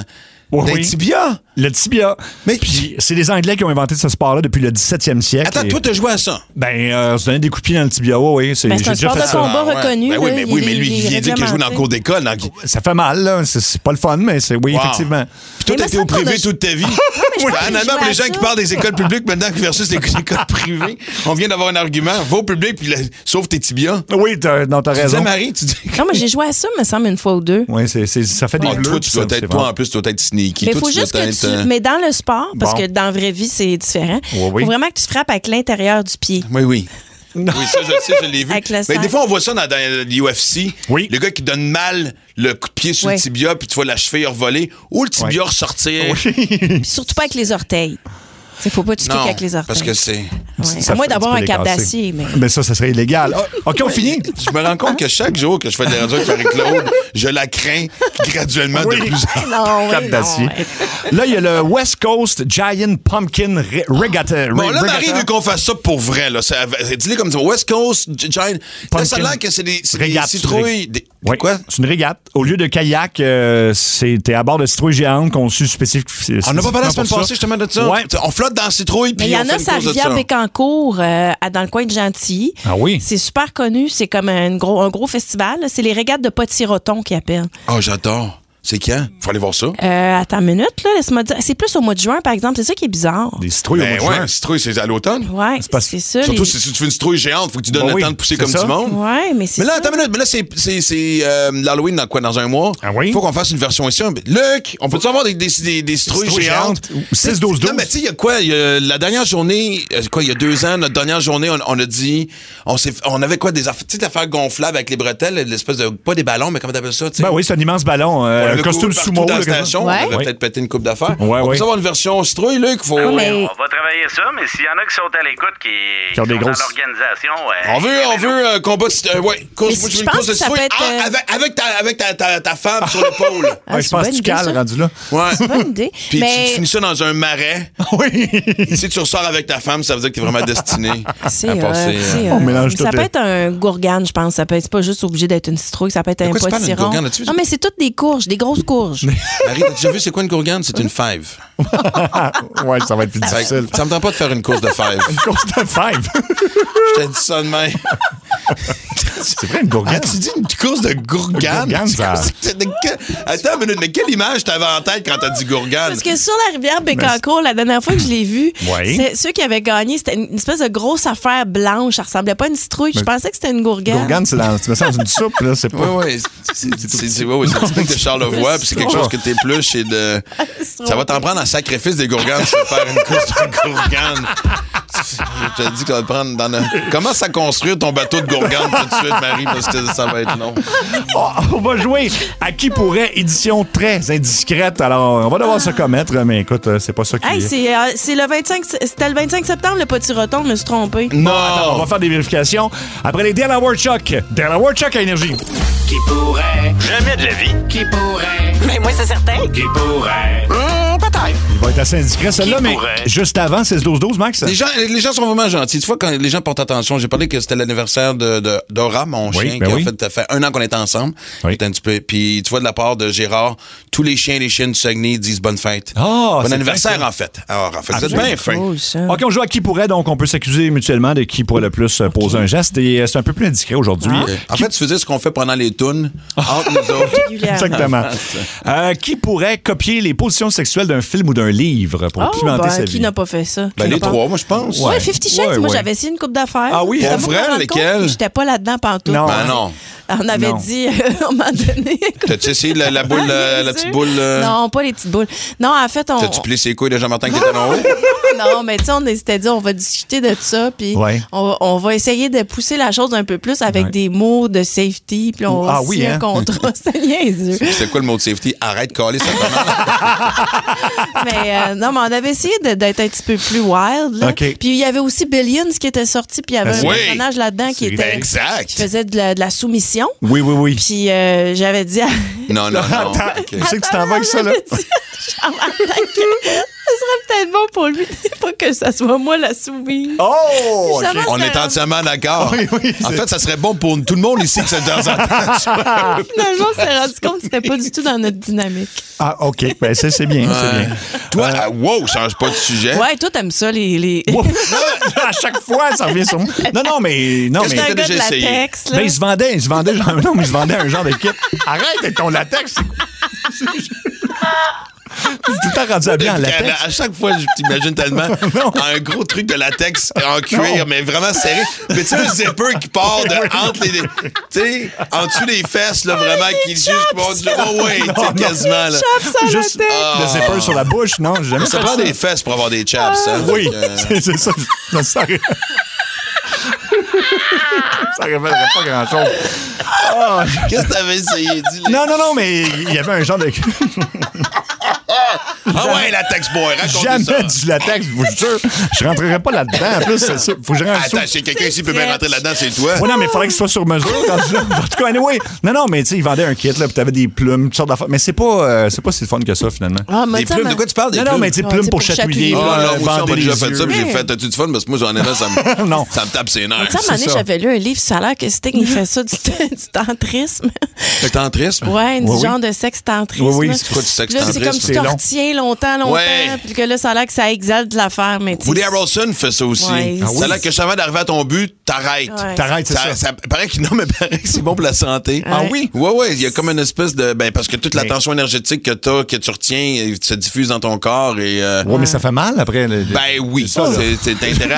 Oui, D'un tibia? Le tibia. Mais- Puis c'est les Anglais qui ont inventé ce sport-là depuis le 17e siècle. Attends, toi, t'as joué à ça? Se donner des coups de pied dans le tibia, oui. Ben, c'est un sport de combat reconnu. Ben oui, là, mais lui, il vient dire qu'il a joué dans le cours d'école. Ça fait mal, là. C'est pas le fun, mais oui, Wow. effectivement. Puis toi, Mais t'as été me au semble privé qu'on a- toute ta vie. je peux Finalement, jouer pour à les gens ça. qui parlent des écoles publiques maintenant versus les écoles privées, on vient d'avoir un argument. Va au public, puis sauve tes tibias. Oui, t'as Tu disais, raison. Marie, tu dis... Non, mais j'ai joué à ça, me semble, une fois ou deux. Oui, ça fait des Ah, bleus. toi, tu dois c'est être, vrai. toi, en plus, tu dois être sneaky. Mais il Toi, faut tu dois juste que être, tu. Mais dans le sport, parce Bon. que dans la vraie vie, c'est différent. Oui, oui. Faut vraiment que tu frappes avec l'intérieur du pied. Oui, oui. Oui, ça, je le sais, je l'ai vu. Avec le Mais sang. des fois, on voit ça dans l'UFC. Oui. Le gars qui donne mal le coup de pied sur Oui. le tibia, puis tu vois la cheville revoler, ou le tibia ressortir. Puis surtout pas avec les orteils. Il faut pas checker Non, avec les orteils. parce que c'est... Ouais. Ça À moins fait d'avoir un un petit peu câble les casser. d'acier. Mais... Mais ça serait illégal. OK, on finit. Je me rends compte que chaque jour que je fais des radios avec Marie-Claude, je la crains graduellement Oui. de plus en plus. Non, Câble d'acier. Là, il y a le West Coast Giant Pumpkin Regatta. Bon, là, Marie veut qu'on fasse ça pour vrai. Là. Dis-le comme ça. West Coast Giant. Là, ça a l'air que c'est des Régate, citrouilles. Oui. Quoi? C'est une régate. Au lieu de kayak, c'était à bord de citrouilles géantes conçues spécifiquement. On n'a pas parlé la semaine pour ça. passée justement de ça. Ouais. On flotte dans la citrouille, Mais puis il y on en fait a, une ça course de rivière ça. Bécancour, dans le coin de Gentilly. Ah oui? C'est super connu. C'est comme un gros festival. là. C'est les régates de Potiroton qui appellent. Oh, j'adore. C'est quand? Faut aller voir ça. Attends une minute, là. Laisse-moi dire. C'est plus au mois de juin, par exemple. C'est ça qui est bizarre. Des citrouilles Ben au mois de ouais, juin. citrouille, c'est à l'automne. Ouais, pas- c'est ça. Surtout les- si tu fais une citrouille géante, faut que tu donnes Ben le oui, temps de pousser c'est comme ça. du monde. Ouais, mais c'est Mais là, ça. attends une minute. Mais là, c'est l'Halloween dans quoi? Dans un mois? Ah oui? Faut qu'on fasse une version ici. Luc, on peut-tu avoir des citrouilles géantes? ou 6-12-12. Non, mais tu sais, il y a quoi? La dernière journée, il y a 2 ans, notre dernière journée, on a dit, on avait quoi? Des affaires gonflables avec les bretelles, l'espèce de, pas des ballons, mais comment t'appelles ça? tu sais? Ben oui, c'est un immense ballon. On Un avait costume couru partout sumo. dans la là, station, Ouais. on avait Oui. peut-être pété une coupe d'affaires. Ouais, on ouais. peut avoir une version citrouille, Luc? Faut... Mais- On va travailler ça, mais s'il y en a qui sont à l'écoute, qui ont des sont grosses- dans l'organisation... On veut un combat de Mais course, si moi, je je veux une pense course de que ça citrouille. peut être, Avec ta femme sur l'épaule. Ah, Ouais, c'est je pense une que tu bonne idée, cales ça. rendu là. Ouais. C'est pas une idée. Puis mais tu finis ça dans un marais. Oui. Si tu ressors avec ta femme, ça veut dire que t'es vraiment destiné c'est à passer. c'est On mélange ça tout, peut être un gourgane, je pense. Ça peut être pas juste obligé d'être une citrouille, ça peut être un quoi tu parles, une potiron. gourgane, as-tu vu? Non, mais c'est toutes des courges, des grosses courges. Marie, t'as déjà vu c'est quoi une gourgane? C'est une fève. Ouais, ça va être plus Fait que difficile. Ça me tente pas de faire une course de fève. Une course de five. Je t'ai dit ça de même. C'est vrai, une gourgane. Ah, tu dis une course de gourgane? Gourgane, ça- Attends une minute, mais quelle image t'avais en tête quand t'as dit gourgane? Parce que sur la rivière Bécancour, la dernière fois que je l'ai vu, Oui. c'est ceux qui avaient gagné, c'était une espèce de grosse affaire blanche. Ça ressemblait pas à une citrouille. Je pensais que c'était une gourgane. Gourgane, c'est dans, tu mets ça dans une soupe, là, c'est pas... Oui, oui. C'est typique de Charlevoix, puis c'est quelque chose que t'épluches et de. Ça va t'en prendre en sacrifice des gourganes si tu veux faire une course de gourganes. Je te dis qu'on va te prendre dans le... Commence à construire ton bateau de gourganes tout de suite, Marie, parce que ça va être long. Oh, on va jouer à qui pourrait, édition très indiscrète. Alors, on va devoir se commettre, mais écoute, c'est pas ça qui Hey, c'est le 25, c'était le 25 septembre, le Potiroton, je me suis trompé. Non! Attends, on va faire des vérifications. Après les Delaware Chuck. Delaware Chuck à Énergie. Qui pourrait, jamais de la vie, qui pourrait, Mais moi, c'est certain. qui pourrait. Peut-être. Il va être assez indiscret, celui-là, Qui mais pourrait? juste avant, 16-12-12, Max. Les gens sont vraiment gentils. Tu vois, quand les gens portent attention, j'ai parlé que c'était l'anniversaire d'Aura, mon Oui, chien, ben qui oui. en fait, ça fait 1 an qu'on est ensemble. Oui. Était un petit peu. Puis tu vois, de la part de Gérard, tous les chiens et les chiennes du Saguenay disent bonne fête. Ah, bon c'est anniversaire, fin, ça. en fait. Alors, en fait, vous êtes Absolument. bien fin. Cool, ça. OK, on joue à qui pourrait, donc on peut s'accuser mutuellement de qui pourrait le plus poser un geste. Et c'est un peu plus indiscret aujourd'hui. OK. En fait, tu faisais ce qu'on fait pendant les tunes, entre nous autres. Régulièrement. Exactement. Qui pourrait copier les positions sexuelles d'un film ou d'un livre pour Oh, pimenter sa qui vie? n'a pas fait ça? Ben, Qui les n'a pas- 3, moi, je pense. Ouais, 50 Shades, Ouais, moi, ouais. j'avais essayé une coupe d'affaires. Ah oui, J'avoue pour que je me vrai, rends lesquelles? compte que j'étais pas là-dedans pantoute. Non. Ben non. On avait Non. dit, à un moment donné... T'as-tu essayé la boule, la petite boule? Non, pas les petites boules. Non, en fait, on... T'as-tu plié ses couilles de Jean-Martin qui était en haut? Non, mais tu sais, on s'était dit, on va discuter de ça, puis Ouais. on va essayer de pousser la chose un peu plus avec Ouais. des mots de safety, puis on va Ah oui, signer hein? un contrat. C'est niaiseux. C'est quoi le mot de safety? Arrête de caler, ça commence. Mais non, mais on avait essayé d'être un petit peu plus wild. Là. OK. Puis il y avait aussi Billions qui était sorti, puis il y avait un Oui. personnage là-dedans qui C'est Exact. faisait de la soumission. Oui, oui, oui. Puis j'avais dit à Non, non, non. Attends, OK. tu sais que tu t'en vas avec ça, là? Jean-Martin que serait peut-être bon pour lui. Pas que ça soit moi la soumise. Oh! OK. Justement, On est entièrement d'accord. Oui, En fait, ça serait bon pour tout le monde ici que ça dans Finalement, on s'est rendu compte que c'était pas du tout dans notre dynamique. Ah, OK. Ben, c'est bien, c'est bien. Toi, wow, change pas de sujet. Ouais, toi, t'aimes ça, les... Wow. À chaque fois, ça revient sur moi. Non, mais... Qu'est-ce T'es que un t'as gars de déjà essayé? latex, là. Ben, il se vendait genre, non, mais il se vendait un genre de kit. Arrête avec ton latex. C'est tout le temps rendu habillé en latex. À chaque fois, je t'imagine tellement un gros truc de latex en cuir, mais vraiment serré. Mais tu sais, un zipper qui part de entre les... Tu sais, en dessous des fesses, là, vraiment, qui juste... Oh, ouais, tu sais, quasiment, là. Juste le zipper sur la bouche, non, j'ai jamais Ça fait prend ça. des fesses pour avoir des chaps, hein. Oui, Fait que, c'est ça. Ça révélerait pas grand-chose. Qu'est-ce que t'avais essayé? Dis-le. Non, mais il y avait un genre de... Ah ouais, latex boy, raconte Jamais ça. du latex, je vous jure. Je rentrerai pas là-dedans. En plus, c'est ça. Faut que je rentre Attends, si quelqu'un ici peut bien rentrer là-dedans, c'est toi. Oui, non, mais il faudrait que ce soit sur mesure. En tout cas, anyway. Non, mais tu sais, ils vendaient un kit, là, puis t'avais des plumes, toutes sortes d'affaires. Mais c'est pas si fun que ça, finalement. Ah, mais Des plumes, de quoi tu parles? Des Non, plumes? mais tu sais, Ah, plumes c'est pour pour chatouiller. chatouiller. Ah, là, non, moi aussi, on bander m'a déjà les fait yeux. ça, puis j'ai fait, t'as-tu du fun? Parce que moi, j'en ai là, Non. ça me tape ses nerfs. Tu sais, à un moment donné, ça. j'avais lu un livre, ça a l'air que c'était qu'il fait ça du tantrisme. Le tantrisme? Ouais, Oui, oui. genre de sexe tantrisme. Oui, oui, là. c'est quoi du sexe Là, c'est tantrisme? comme tu C'est te long. retiens longtemps, Ouais. puis que là, ça a l'air que ça exalte l'affaire, mais tu sais, Woody Harrelson fait ça aussi. Ouais, Ah Ça oui? a l'air que jamais d'arriver à ton but, t'arrêtes. Ouais. T'arrêtes, c'est ça. Ça paraît que non, mais paraît que c'est bon pour la santé. Ah oui? Ouais, il y a comme une espèce de... Ben, parce que toute la Mais- tension énergétique que t'as, que tu retiens, se diffuse dans ton corps et... Ouais, mais ça fait mal après. Ben oui, C'est ça, là. t'as intérêt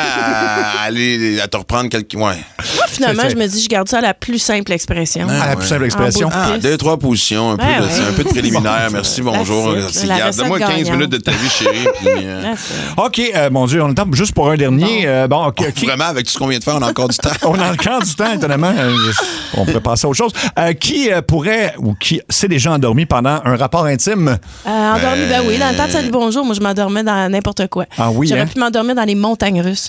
à aller à te reprendre quelque... Ouais. Moi, finalement, c'est- je me dis, je garde ça à la plus simple expression. À la plus simple expression. En bout de- 2-3 positions, un peu, Ouais, de, ouais. c'est un peu de préliminaire. Merci, bonjour. That's it. C'est La garde. recette Donne-moi 15 gagnante. minutes de ta vie, chérie. Puis, Là, c'est- OK, mon Dieu, on est temps juste pour un dernier. Bon, OK. vraiment, avec tout ce qu'on vient de faire, on a encore du temps. On a encore du temps, étonnamment. On pourrait passer à autre chose. Qui pourrait ou qui s'est déjà endormi pendant un rapport intime? Endormi, ben oui. Dans le temps de Salut Bonjour, moi, je m'endormais dans n'importe quoi. Ah oui, J'aurais hein? pu m'endormir dans les montagnes russes.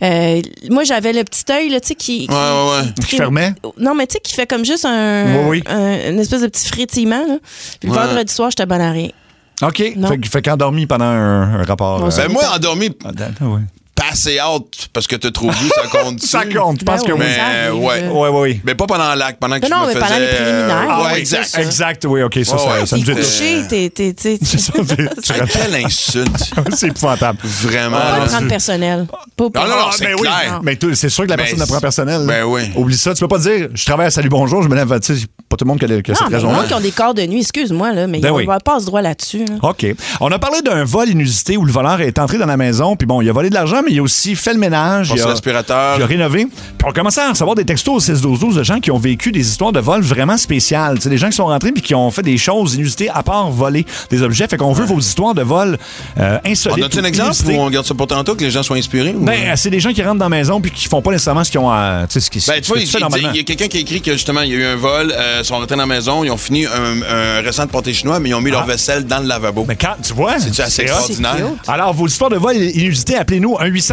Moi, j'avais le petit œil, là, tu sais, qui Qui fermait? Non, mais tu sais, qui fait comme juste Oui. une espèce de petit frétillement, là. Puis le Ouais. vendredi soir, j'étais bonne à rien. OK. Non. Fait qu'endormi pendant un rapport. Bon, Ben moi, endormi, ouais. passé out parce que t'as trop bu, ça compte. Ça compte, je pense que oui. Mais ça arrive, ouais. là. Oui. Mais pas pendant l'acte, pendant que Non, je me mais faisais... pendant les préliminaires. Ah ouais, oui, exact. ça. exact, oui, OK, ça, Ouais, ça me T'es dit couché, t'es C'est ça, tu Hey, quelle insulte. c'est épouvantable. Vraiment. pas là. le prendre personnel. Pas Non, non, Ah, c'est ben clair. oui. Mais c'est sûr que la Ben, personne ne prend personnel. ben oui. Oublie ça. Tu peux pas dire, je travaille à Salut Bonjour, je me lève, tu sais, pas tout le monde qui a cette Non, mais raison-là. moi qui ont des corps de nuit, excuse-moi, là, mais Ben on oui. va pas ce droit là-dessus. Là. OK. On a parlé d'un vol inusité où le voleur est entré dans la maison, puis bon, il a volé de l'argent, mais il a aussi fait le ménage. Passé Il a l'aspirateur. Puis rénové. Puis on commençait à recevoir des textos au 6-12-12 de gens qui ont vécu des histoires de vol vraiment spéciales. Tu sais, des gens qui sont rentrés puis qui ont fait des choses inusitées à part voler des objets. Fait qu'on veut vos histoires de vol insolites. On a-tu un ou exemple inusitées. ou on garde ça pour tantôt, que les gens soient inspirés? Ou... Ben, c'est des gens qui rentrent dans la maison puis qui font pas nécessairement ce qu'ils ont à. Tu sais, ce qui Ben, tu vois, fais normalement. il y a quelqu'un qui a écrit que justement, il y a eu un vol, ils sont rentrés dans la maison, ils ont fini un récent de pâté chinois, mais ils ont mis leur vaisselle dans le lavabo. Mais quand, tu vois, C'est-tu assez hot. extraordinaire? Alors, vos histoires de vol inusitées, appelez-nous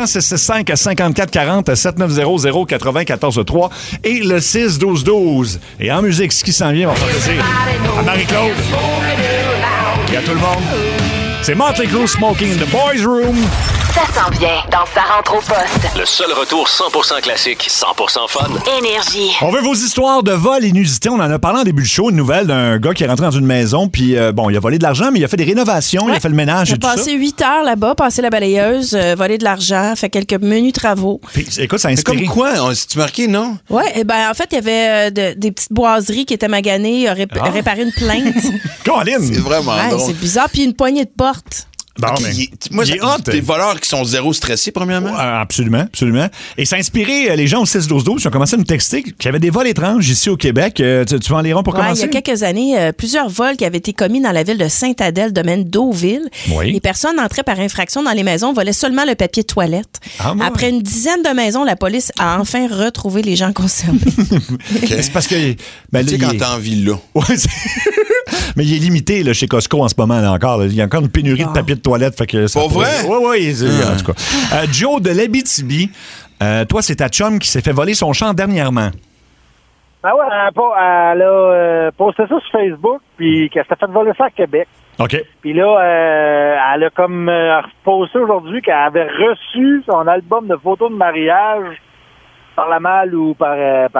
1-800-665-5440 790-094-3 et le 6-12-12. Et en musique, ce qui s'en vient, on va faire plaisir à Marie-Claude et à tout le monde. C'est Motley Crue, Smoking in the Boys Room. Ça s'en vient dans Sa rentre au poste. Le seul retour 100% classique, 100% fun. Énergie. On veut vos histoires de vol inusités. On en a parlé en début de show, une nouvelle d'un gars qui est rentré dans une maison, puis bon, il a volé de l'argent, mais il a fait des rénovations, il a fait le ménage J'ai et tout ça. passé 8 heures là-bas, passé la balayeuse, volé de l'argent, fait quelques menus travaux. Puis, écoute, ça a C'est inspiré. comme quoi? C'est-tu marqué, non? Ouais, et ben en fait, il y avait des petites boiseries qui étaient maganées, il a réparé une plainte. Colin! C'est vraiment Ouais, drôle. c'est bizarre, puis une poignée de portes. Bon, Ok, mais moi, il est hot. des voleurs qui sont zéro stressés, premièrement. Absolument, absolument. Et ça a inspiré les gens au 6-12-12 qui ont commencé à nous texter qu'il y avait des vols étranges ici au Québec. Tu vas en lire un pour Ouais, il y commencer? a quelques années, plusieurs vols qui avaient été commis dans la ville de Sainte-Adèle, domaine d'Auville. Oui. Les personnes entraient par infraction dans les maisons, volaient seulement le papier de toilette. Ah, ouais. Après une dizaine de maisons, la police a enfin retrouvé les gens concernés. C'est parce que. Ben, Tu sais, là, quand il est- t'es en ville, là. Ouais, mais il est limité là, chez Costco en ce moment là, encore. Là. Il y a encore une pénurie de papier de toilette. Fait que ça Pas vrai? Oui, en tout cas. Joe de l'Abitibi, toi, c'est ta chum qui s'est fait voler son champ dernièrement. Ben ouais, elle a posté ça sur Facebook, puis qu'elle s'est fait voler ça à Québec. OK. Puis là, elle a comme posté aujourd'hui qu'elle avait reçu son album de photos de mariage par la malle ou par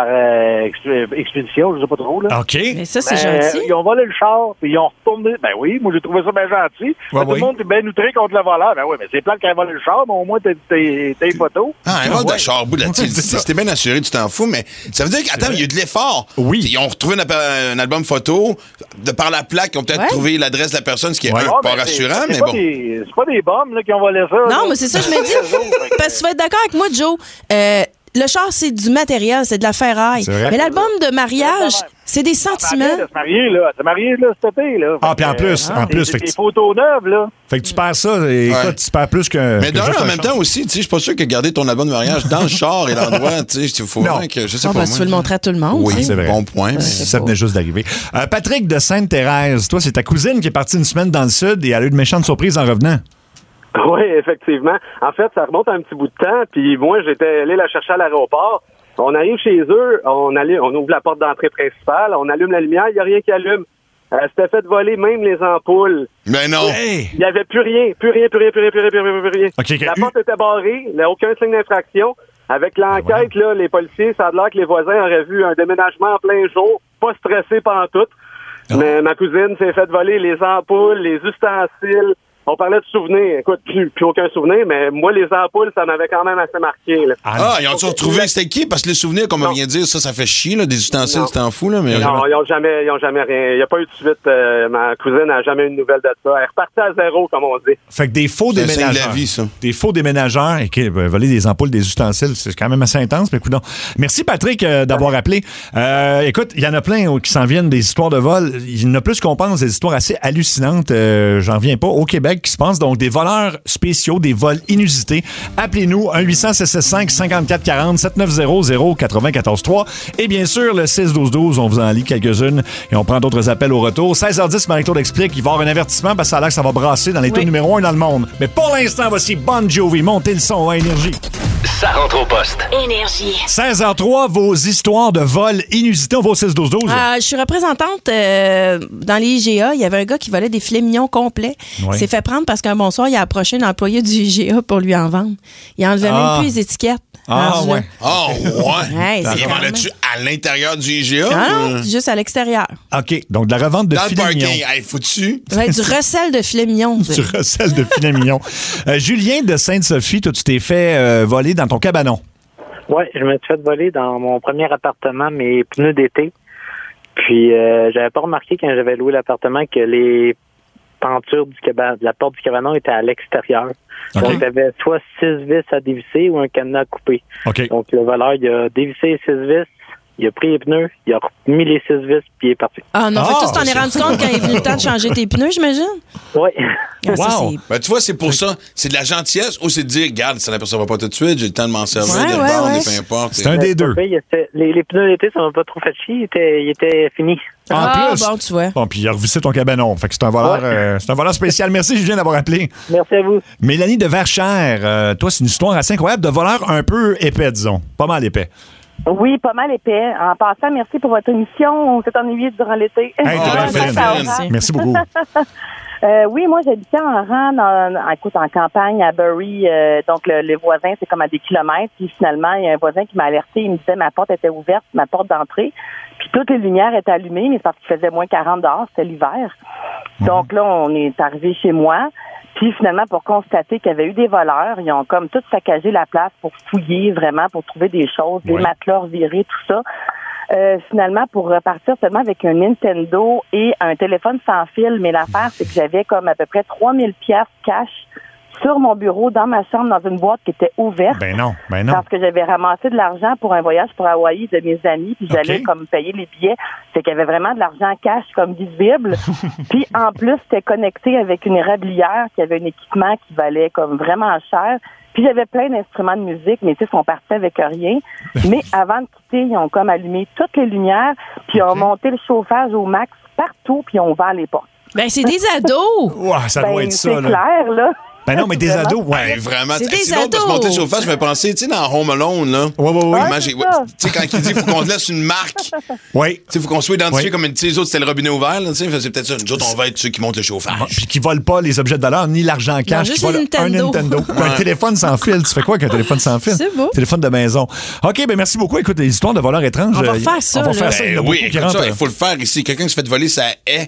expédition, je sais pas trop. Là. OK. Mais ça, c'est gentil. Ils ont volé le char, puis ils ont retourné. Ben oui, moi j'ai trouvé ça bien gentil. Ouais, tout le monde est bien outré contre le voleur. Ben oui, mais c'est plate qu'elle volé le char, mais au moins t'as les photos. Ah, un vol de char, bout de c'était bien assuré, tu t'en fous, mais ça veut dire qu'attends, il y a eu de l'effort. Oui. Ils ont retrouvé un album photo, de par la plaque, ils ont peut-être trouvé l'adresse de la personne, ce qui est pas rassurant, mais bon. C'est pas des bombes là, qui ont volé ça. Non, là. mais c'est ça, je me dis. Parce que tu vas être d'accord avec moi, Joe. Le char, c'est du matériel, c'est de la ferraille. Mais l'album de mariage, c'est des sentiments. Elle s'est mariée, là. Elle s'est mariée, là, cet été, là. Ah, puis en plus. C'est des photos neuves, là. Fait que tu perds ça, et écoute, tu perds plus que. Mais d'un, en même temps aussi, tu sais, je suis pas sûr que garder ton album de mariage dans le char et l'endroit, tu sais, il faut vraiment que, je sais pas. Tu veux le montrer à tout le monde. Oui, c'est vrai. Bon point. Ça venait juste d'arriver. Patrick de Sainte-Thérèse, toi, c'est ta cousine qui est partie une semaine dans le sud et elle a eu de méchantes surprises en revenant. Oui, effectivement. En fait, ça remonte un petit bout de temps, puis moi, j'étais allé la chercher à l'aéroport. On arrive chez eux, on ouvre la porte d'entrée principale, on allume la lumière, il n'y a rien qui allume. Elle s'était fait voler même les ampoules. Mais non! Il n'y avait plus rien. Plus rien. Okay, la porte était barrée, il n'y a aucun signe d'infraction. Avec l'enquête, là, les policiers, ça a l'air que les voisins auraient vu un déménagement en plein jour, pas stressé pantoute. Mais ma cousine s'est fait voler les ampoules, les ustensiles. On parlait de souvenirs. Écoute, plus aucun souvenir, mais moi, les ampoules, ça m'avait quand même assez marqué. Là. Ils ont-tu retrouvé c'était qui? Parce que les souvenirs, comme on vient de dire, ça fait chier, là, des ustensiles, tu t'en fous, là. Mais... Non, ils ont jamais rien. Il n'y a pas eu de suite. Ma cousine n'a jamais eu de nouvelle de ça. Elle est repartie à zéro, comme on dit. Fait que des faux déménageurs. C'est la vie, ça. Des faux déménageurs et qui voler des ampoules, des ustensiles, c'est quand même assez intense, mais coudonc. Merci, Patrick, d'avoir appelé. Écoute, il y en a plein qui s'en viennent des histoires de vol. Il y en a plus qu'on pense, des histoires assez hallucinantes. J'en viens pas. Au Québec, qui se passe donc des voleurs spéciaux, des vols inusités. Appelez-nous 1-800-665-5440 7900-943 et bien sûr le 6-12-12, on vous en lit quelques-unes et on prend d'autres appels au retour. 16h10, Marie-Claude explique, il va y avoir un avertissement parce que ça a l'air que ça va brasser dans les taux numéro 1 dans le monde. Mais pour l'instant, voici Bon Jovi, montez le son à Énergie. Ça rentre au poste. Énergie. 16h03, vos histoires de vols inusités, on va au 6-12-12. Je suis représentante dans les IGA. Il y avait un gars qui volait des filets mignons complets. Il s'est fait prendre parce qu'un bonsoir, il a approché un employé du IGA pour lui en vendre. Il enlevait même plus les étiquettes. Ouais. Ouais, il vendait-tu à l'intérieur du IGA? Juste à l'extérieur. OK, donc de la revente de filets mignons. Dans le parking, faut-tu? Ouais, du recel de filets mignons. Du recel de filets mignons. Julien de Sainte-Sophie, toi, tu t'es fait voler dans ton cabanon. Oui, je me suis fait voler dans mon premier appartement mes pneus d'été. Puis, j'avais pas remarqué quand j'avais loué l'appartement que les pentures de la porte du cabanon étaient à l'extérieur. Okay. Donc, j'avais soit 6 vis à dévisser ou un cadenas à couper. Okay. Donc, le voleur, il a dévissé les 6 vis, il a pris les pneus, il a remis les 6 vis, puis il est parti. Ah non, fait que tu t'en es rendu compte quand il est venu le temps de changer tes pneus, j'imagine? Oui. Ben, tu vois, c'est pour ça. C'est de la gentillesse ou c'est de dire, regarde, ça n'aperçoit pas tout de suite, j'ai le temps de m'en servir, de le vendre, peu importe. C'est un des deux. Les pneus d'été, ça m'a pas trop fait chier, il était fini. En plus. Bon, tu vois. Bon, puis il a revissé ton cabanon. Fait que c'est un voleur spécial. Merci, Julien, d'avoir appelé. Merci à vous. Mélanie de Verchères, toi, c'est une histoire assez incroyable de voleur un peu épais, disons. Pas mal épais. Oui, pas mal épais. En passant, merci pour votre émission. On s'est ennuyé durant l'été. Hey, merci beaucoup. Oui, moi, j'habitais en rang, en campagne à Bury. Donc, les voisins, c'est comme à des kilomètres. Puis finalement, il y a un voisin qui m'a alerté. Il me disait ma porte était ouverte, ma porte d'entrée. Puis toutes les lumières étaient allumées, mais c'est parce qu'il faisait moins 40 dehors. C'était l'hiver. Donc là, on est arrivé chez moi. Puis finalement, pour constater qu'il y avait eu des voleurs, ils ont comme tout saccagé la place pour fouiller vraiment, pour trouver des choses, des matelas revirés, tout ça. Finalement, pour repartir seulement avec un Nintendo et un téléphone sans fil. Mais l'affaire, c'est que j'avais comme à peu près 3000 pièces cash sur mon bureau, dans ma chambre, dans une boîte qui était ouverte. Ben non. Parce que j'avais ramassé de l'argent pour un voyage pour Hawaï de mes amis, puis j'allais comme payer les billets. C'est qu'il y avait vraiment de l'argent cash comme visible. Puis en plus, c'était connecté avec une érablière qui avait un équipement qui valait comme vraiment cher. Puis j'avais plein d'instruments de musique, mais tu sais, ils sont partis avec rien. Mais avant de quitter, ils ont comme allumé toutes les lumières, puis ils ont monté le chauffage au max partout, puis ils ont ouvert les portes. Ben, c'est des ados! Ça doit être ça, c'est là. clair, là. Ben non, mais des ados, ouais. Vraiment. C'est des Sinon, ados. parce que monter le chauffage, je vais penser, tu sais, dans Home Alone, là. Ouais. Tu sais, quand il dit qu'il faut qu'on te laisse une marque. Oui. Tu sais, il faut qu'on soit identifié comme, tu sais, les autres, c'était le robinet ouvert, là, tu sais. C'est peut-être ça. Nous autres, on va être ceux qui montent le chauffage. Puis qui volent pas les objets de valeur, ni l'argent cash. juste qui volent un Nintendo. Un téléphone sans fil. Tu fais quoi avec un téléphone sans fil? C'est beau. Téléphone de maison. OK, ben merci beaucoup. Écoute, les histoires de voleurs étranges. On va faire ça, On va là. faire ça. Il y en a beaucoup Oui, qui écoute rentrent. ça, il faut le faire ici. Quelqu'un qui se fait voler sa haie.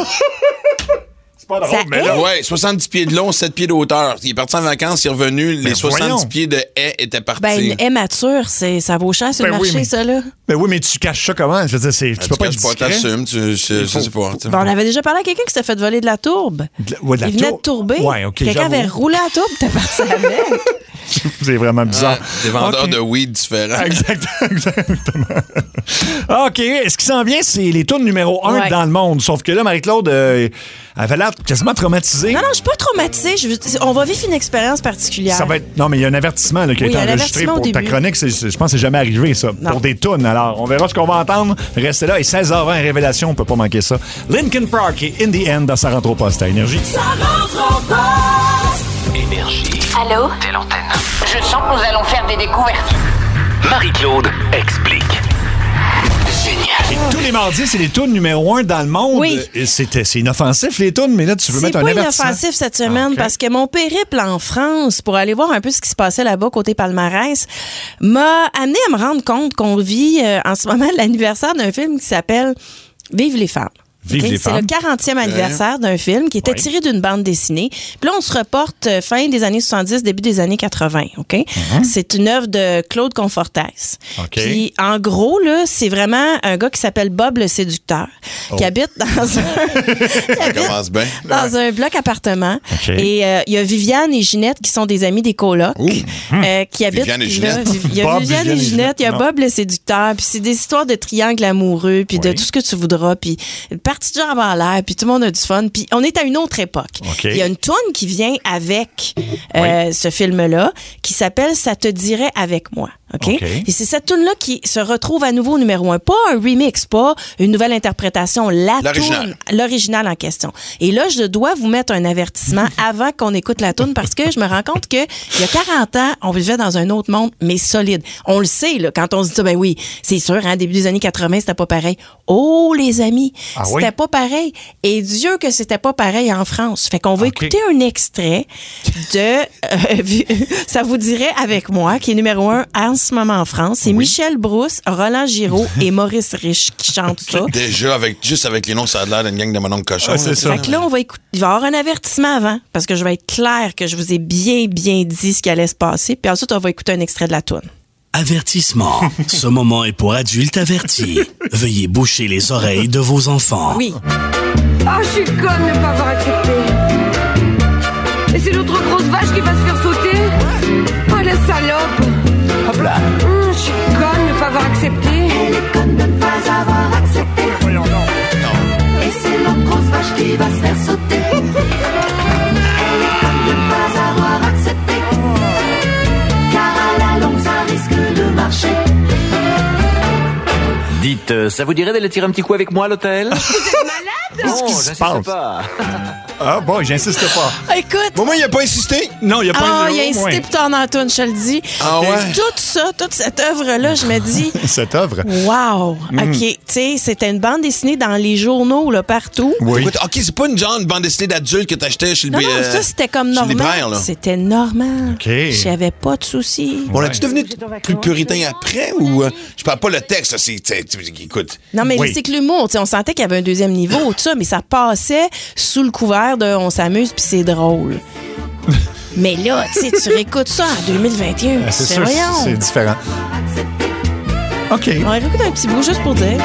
C'est pas drôle, Ça mais là. Ouais, 70 pieds de long, 7 pieds de hauteur. Il est parti en vacances, il est revenu, les 70 voyons. pieds de haie étaient partis. Ben, une haie mature, ça vaut cher sur le Ben oui, marché, mais- ça, là. Ben oui, mais tu caches ça comment? Je veux dire, tu peux pas être discret. t'assumes, je sais pas. tu sais. Ben, on avait déjà parlé à quelqu'un qui s'était fait voler de la tourbe. Ouais, de la Il venait tourbe. de tourber. Ouais, OK, Quelqu'un j'avoue. avait roulé à la tourbe, t'es parti avec. C'est vraiment bizarre. Des vendeurs OK. de weed différents. Exactement. OK. Ce qui s'en vient, c'est les tours numéro 1 Ouais. dans le monde. Sauf que là, Marie-Claude avait l'air quasiment traumatisée. Non, je suis pas traumatisée. On va vivre une expérience particulière. Ça va être... Non, mais il y a un avertissement là, qui a Oui, été il y a un enregistré avertissement pour au ta début. chronique. Je pense que c'est jamais arrivé, ça. Non. Pour des tunes. Alors, on verra ce qu'on va entendre. Restez là. Et 16h20, révélation, on peut pas manquer ça. Linkin Park et In the End dans Ça rentre au poste à Énergie. Ça rentre au poste. Énergie. Allô? Telle antenne. Je sens que nous allons faire des découvertes. Marie-Claude explique. Génial. Et tous les mardis, c'est les tunes numéro 1 dans le monde. Oui. Et c'est inoffensif, les tunes, mais là, tu veux C'est mettre un pas avertissement. inoffensif cette semaine OK. parce que mon périple en France pour aller voir un peu ce qui se passait là-bas côté palmarès m'a amené à me rendre compte qu'on vit en ce moment l'anniversaire d'un film qui s'appelle Vive les femmes. Vive OK? les C'est femmes. le 40e anniversaire d'un film qui était Ouais. tiré d'une bande dessinée. Puis là, on se reporte fin des années 70, début des années 80. OK? C'est une œuvre de Claude Confortès. OK. Puis, en gros, là, c'est vraiment un gars qui s'appelle Bob le séducteur, qui habite dans un... Ça commence bien. dans un bloc appartement. OK. Et il y a Viviane et Ginette qui sont des amis des colocs qui habitent Viviane et là. Ginette. Il y a Bob, Viviane et Ginette, il y a non. Bob le séducteur, puis c'est des histoires de triangles amoureux, puis de Oui. tout ce que tu voudras, puis une partie de jambes en l'air, puis tout le monde a du fun. Puis on est à une autre époque. OK. Il y a une toune qui vient avec ce film-là qui s'appelle « Ça te dirait avec moi ». OK? OK. Et c'est cette toune-là qui se retrouve à nouveau au numéro 1. Pas un remix, pas une nouvelle interprétation. L'original. L'original en question. Et là, je dois vous mettre un avertissement avant qu'on écoute la toune parce que je me rends compte que il y a 40 ans, on vivait dans un autre monde, mais solide. On le sait, là, quand on se dit ça, ben oui, c'est sûr, hein, début des années 80, c'était pas pareil. Oh, les amis, Ah oui? c'était pas pareil. Et Dieu que c'était pas pareil en France. Fait qu'on va OK. écouter un extrait de Ça vous dirait avec moi, qui est numéro 1 en ce moment en France. C'est Michel Brousse, Roland Giraud et Maurice Rich qui chantent ça. Déjà, juste avec les noms, ça a l'air d'une gang de mononcle cochon. Ouais, c'est ça. Fait que là, on va écouter. Il va y avoir un avertissement avant, parce que je vais être clair que je vous ai bien dit ce qui allait se passer. Puis ensuite, on va écouter un extrait de la toune. Avertissement. Ce moment est pour adultes avertis. Veuillez boucher les oreilles de vos enfants. Oui. Ah, je suis conne de ne pas avoir accepté. Et c'est l'autre grosse vache qui va se faire sauter. Oh, la salope. Hop là. Je suis conne de ne pas avoir accepté. Elle est conne de ne pas avoir accepté. Voyons donc. Et c'est l'autre grosse vache qui va se faire sauter. Elle est conne de ne pas avoir accepté. Car à la longue, ça risque de marcher. Dites, ça vous dirait d'aller tirer un petit coup avec moi à l'hôtel? Vous êtes malade? Qu'est-ce qui se passe? Pas. Ah bon, j'insiste pas. Écoute. Bon, moi, il a pas insisté. Non, il n'y a pas Il a insisté plus tard dans la toune, je te le dis. Ah ouais? Tout ça, toute cette œuvre-là, je me dis... Cette œuvre. Wow! OK. Tu sais, c'était une bande dessinée dans les journaux, là, partout. Oui. Écoute, OK, c'est pas une genre de bande dessinée d'adulte que t'achetais chez le Non, ça, c'était comme chez le libraire, normal. là. C'était normal. OK. J'avais pas de soucis. On a-tu devenu plus puritain après ou je parle pas le texte, là, écoute. Non, mais Oui. c'est que l'humour, tu sais, on sentait qu'il y avait un deuxième niveau, tout ça, mais ça passait sous le couvert de on s'amuse puis c'est drôle. Mais là, tu sais, tu réécoutes ça en 2021. Ah, c'est sûr, voyons. c'est différent. OK. On réécoute un petit bout juste pour dire.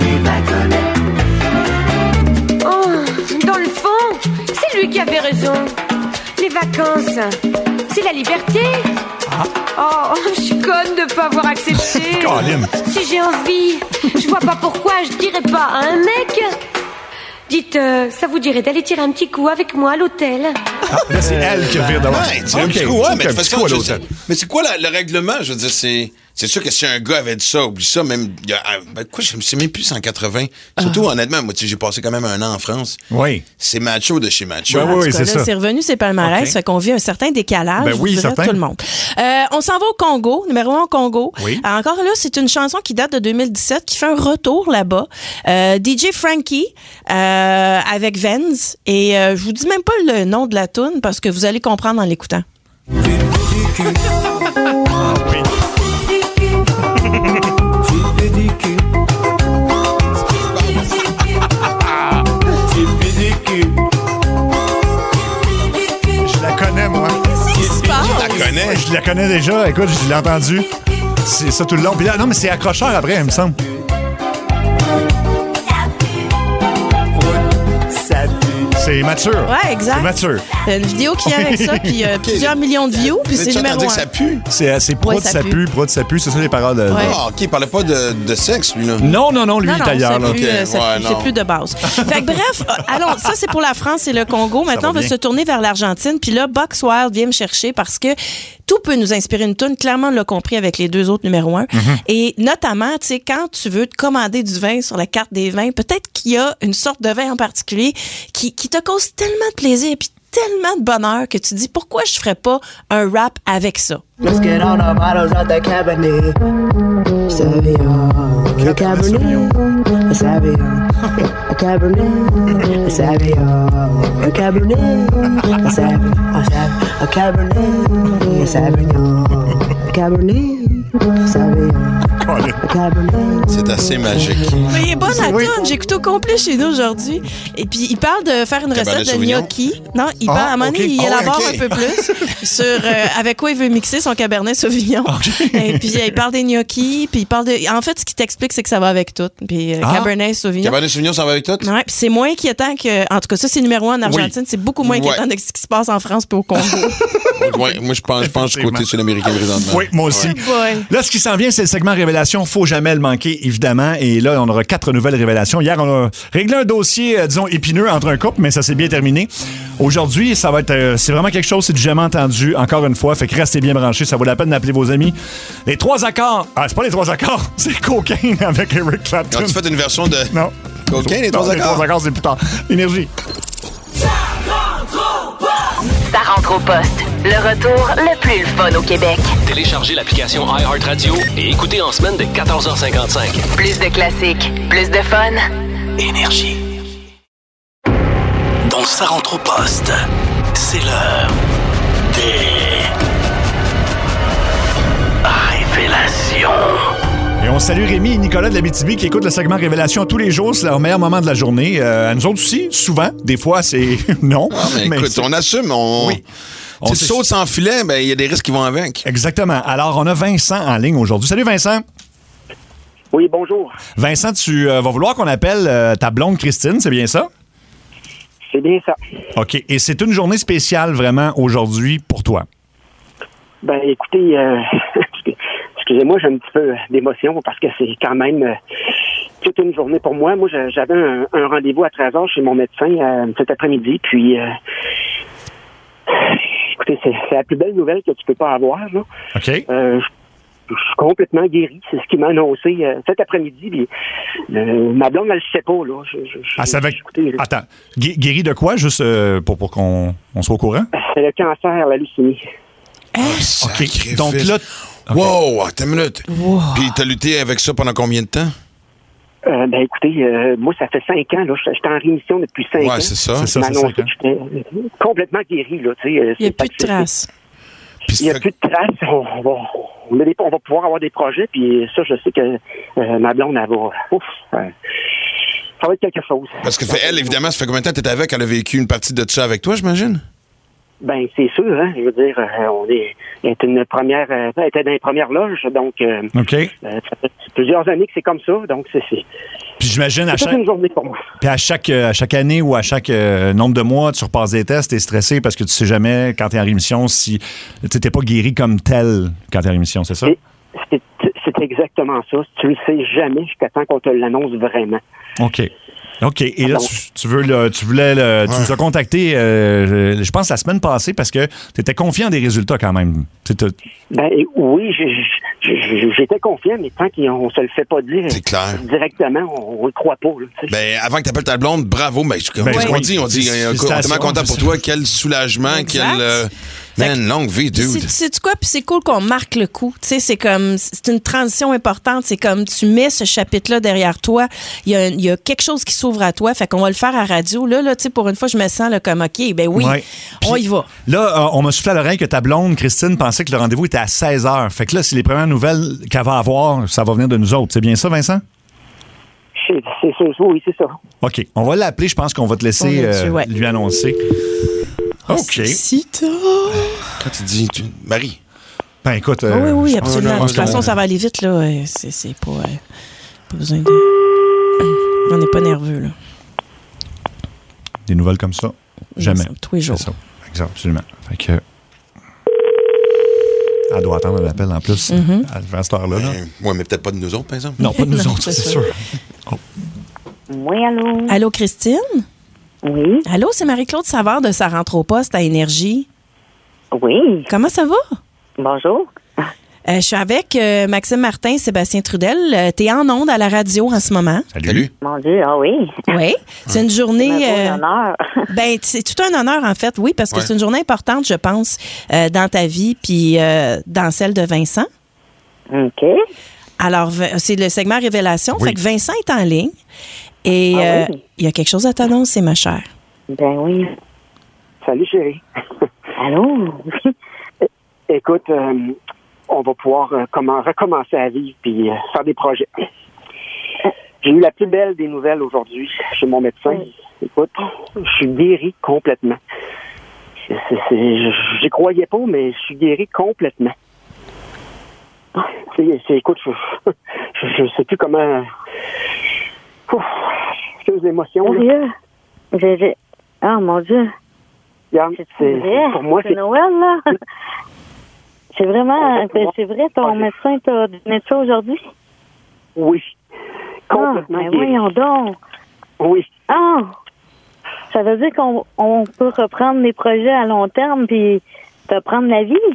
Oh, dans le fond, c'est lui qui avait raison. Les vacances, c'est la liberté. Oh, je suis conne de pas avoir accepté. Colin. Si j'ai envie, je vois pas pourquoi je dirais pas à un mec. Dites, ça vous dirait d'aller tirer un petit coup avec moi à l'hôtel? Ah, là, c'est elle qui revient de Ouais, tu sais, un petit coup, ouais, mais de toute façon, à je l'hôtel. sais. Mais c'est quoi le règlement? Je veux dire, c'est C'est sûr que si un gars avait dit ça, oublie ça, même. Je me sais même plus en 80. Surtout, honnêtement, moi, j'ai passé quand même un an en France. Oui. C'est macho de chez macho. Oui, c'est ça. C'est revenu, c'est palmarès, fait qu'on vit un certain décalage. Ben oui, certain. Tout le monde. On s'en va au Congo, numéro 1 au Congo. Oui. Encore là, c'est une chanson qui date de 2017, qui fait un retour là-bas. DJ Frankie avec Vans. Et je vous dis même pas le nom de la tune parce que vous allez comprendre en l'écoutant. Je la connais, moi. Qu'est-ce qui se passe? Je la connais déjà. Écoute, je l'ai entendu. C'est ça tout le long. Puis là, non, mais c'est accrocheur après, il me semble. C'est mature. Ouais, exact. C'est mature. Une vidéo qui est avec ça, puis plusieurs millions de views, puis c'est numéro 1. Que ça pue? C'est prod, ça pue, prod, ça pue. C'est ça les paroles de... Ouais. Ah, OK, il parlait pas de sexe, lui, là. Non, lui, il est ailleurs. Là. C'est plus de base. Fait que bref, allons, ça, c'est pour la France et le Congo. Maintenant, on va se tourner vers l'Argentine. Puis là, Buck Wild vient me chercher parce que tout peut nous inspirer une toune. Clairement, on l'a compris avec les 2 autres numéros 1. Et notamment, tu sais, quand tu veux te commander du vin sur la carte des vins, peut-être qu'il y a une sorte de vin en particulier qui te cause tellement de plaisir puis tellement de bonheur que tu dis pourquoi je ferais pas un rap avec ça. Let's get on the bottles of the Cabernet Sauvignon. The Cabernet Sauvignon. A Cabernet Sauvignon. A Cabernet Sauvignon. A Cabernet Sauvignon. A Cabernet Sauvignon. C'est assez magique. Mais il est bon la toune. J'ai écouté au complet chez nous aujourd'hui. Et puis, il parle de faire une recette de gnocchi. Non, il parle, à un moment donné, il élabore un peu plus sur avec quoi il veut mixer son Cabernet Sauvignon. Et puis, il parle des gnocchis. Puis, il parle de... En fait, ce qu'il t'explique, c'est que ça va avec tout. Puis, Cabernet Sauvignon. Cabernet Sauvignon, ça va avec tout? Ouais, puis c'est moins inquiétant que... En tout cas, ça, c'est numéro 1 en Argentine. C'est beaucoup moins inquiétant de ce qui se passe en France puis au Congo. Moi, je pense du côté sud-américain présentement. Oui, moi aussi. Là, ce qui s'en vient, c'est le segment Révélation. Faut jamais le manquer, évidemment. Et là, on aura 4 nouvelles révélations. Hier, on a réglé un dossier, disons, épineux entre un couple, mais ça s'est bien terminé. Aujourd'hui, ça va être... c'est vraiment quelque chose, c'est du jamais entendu, encore une fois. Fait que restez bien branchés. Ça vaut la peine d'appeler vos amis. Les 3 accords. Ah, c'est pas les 3 accords. C'est Cocaine avec Eric Clapton. As-tu fait une version de... Non. Cocaine, les 3 accords? Les 3 accords, c'est plus tard. Énergie. Ça rentre au poste. Le retour le plus fun au Québec. Téléchargez l'application iHeartRadio et écoutez en semaine de 14h55. Plus de classiques, plus de fun. Énergie. Dans Ça rentre au poste, c'est l'heure des révélations. Et on salue Rémi et Nicolas de l'Abitibi qui écoutent le segment Révélation tous les jours. C'est leur meilleur moment de la journée. À nous autres aussi, souvent. Des fois, c'est non. Ah, mais écoute, on assume. Oui. Si tu sautes sans filet, ben il y a des risques qui vont avec. Exactement. Alors, on a Vincent en ligne aujourd'hui. Salut, Vincent. Oui, bonjour. Vincent, tu vas vouloir qu'on appelle ta blonde Christine, c'est bien ça? C'est bien ça. OK. Et c'est une journée spéciale vraiment aujourd'hui pour toi. Ben, écoutez, excusez-moi, j'ai un petit peu d'émotion parce que c'est quand même toute une journée pour moi. Moi, j'avais un rendez-vous à 13h chez mon médecin cet après-midi, puis écoutez, c'est la plus belle nouvelle que tu peux pas avoir, là. OK. Je suis complètement guéri. C'est ce qu'il m'a annoncé cet après-midi. Puis, ma blonde, elle ne sait pas, là. Ça va... Attends. Guéri de quoi, juste pour qu'on soit au courant? C'est le cancer, la leucémie. OK. Donc là... Okay. Wow! Attends une minute. Wow. Puis t'as lutté avec ça pendant combien de temps? Ben écoutez, moi, ça fait 5 ans. Là, j'étais en rémission depuis 5 ans. Ouais, c'est ça. C'est 5 ans. J'étais complètement guéri. Là, il n'y a plus de traces. Il n'y a plus de traces. On va pouvoir avoir des projets. Puis ça, je sais que ma blonde, elle va... ça va être quelque chose. Parce que elle, évidemment, ça fait combien de temps que tu étais avec? Elle a vécu une partie de ça avec toi, j'imagine? Ben, c'est sûr, hein. Je veux dire, elle était dans les premières loges, donc OK. Ça fait plusieurs années que c'est comme ça, donc c'est Puis j'imagine c'est une journée pour moi. Puis à chaque année ou à chaque nombre de mois, tu repasses des tests, t'es stressé parce que tu sais jamais quand t'es en rémission si tu t'es pas guéri comme tel quand t'es en rémission, c'est ça? C'est exactement ça. Tu le sais jamais jusqu'à temps qu'on te l'annonce vraiment. OK. OK. Et là, tu voulais tu nous as contacté, je pense, la semaine passée parce que tu étais confiant des résultats quand même. Ben oui, j'étais confiant, mais tant qu'on ne se le fait pas dire directement, on ne croit pas. Là, ben, avant que tu appelles ta blonde, bravo. Ben, qu'est-ce qu'on dit? On dit, on est tellement content pour toi. Quel soulagement, man, longue vie, dude. C'est quoi? Puis c'est cool qu'on marque le coup. Tu sais, c'est une transition importante. C'est comme tu mets ce chapitre-là derrière toi. Il y a quelque chose qui s'ouvre à toi. Fait qu'on va le faire à radio. Là, tu sais, pour une fois, je me sens là, comme, OK, ben oui, on y va. Là, on m'a soufflé à l'oreille que ta blonde, Christine, pensait que le rendez-vous était à 16h. Fait que là, c'est les premières nouvelles qu'elle va avoir. Ça va venir de nous autres. C'est bien ça, Vincent? C'est ça, oui, c'est ça. OK. On va l'appeler. Je pense qu'on va te laisser lui annoncer. OK. Quand tu dis Marie. Ben écoute. Oui, absolument. De toute façon, ça va aller vite, là. C'est pas besoin de. On n'est pas nerveux, là. Des nouvelles comme ça? Jamais. Tous les jours. C'est ça. Exact, absolument. Fait que. Elle doit attendre un appel en plus à cette heure-là. Oui, mais peut-être pas de nous autres, par exemple. Non, pas de nous autres, c'est sûr. Oui, allô? Allô, Christine? Oui. Allô, c'est Marie-Claude Savard de Ça rentre au poste à Énergie. Oui. Comment ça va? Bonjour. Je suis avec Maxime Martin et Sébastien Trudel. T'es en onde à la radio en ce moment. Salut. Mon Dieu, oui. Oui. C'est une journée... C'est un honneur. Ben, c'est tout un honneur, en fait, oui, parce que c'est une journée importante, je pense, dans ta vie puis dans celle de Vincent. OK. Alors, c'est le segment Révélation. Oui. Fait que Vincent est en ligne et il y a quelque chose à t'annoncer, ma chère. Ben oui. Salut, chérie. Allô? Écoute, on va pouvoir recommencer à vivre puis faire des projets. J'ai eu la plus belle des nouvelles aujourd'hui chez mon médecin. Écoute, je suis guéri complètement. J'y croyais pas, mais je suis guéri complètement. Écoute, je sais plus comment... Ces émotions. Mon Dieu. Ah, mon Dieu. Regarde, pour moi, c'est Noël, là. C'est vraiment... C'est vrai, ton médecin t'a donné ça aujourd'hui? Oui. Complètement. Mais voyons donc. Oui. Ah! Ça veut dire qu'on peut reprendre les projets à long terme puis reprendre la vie?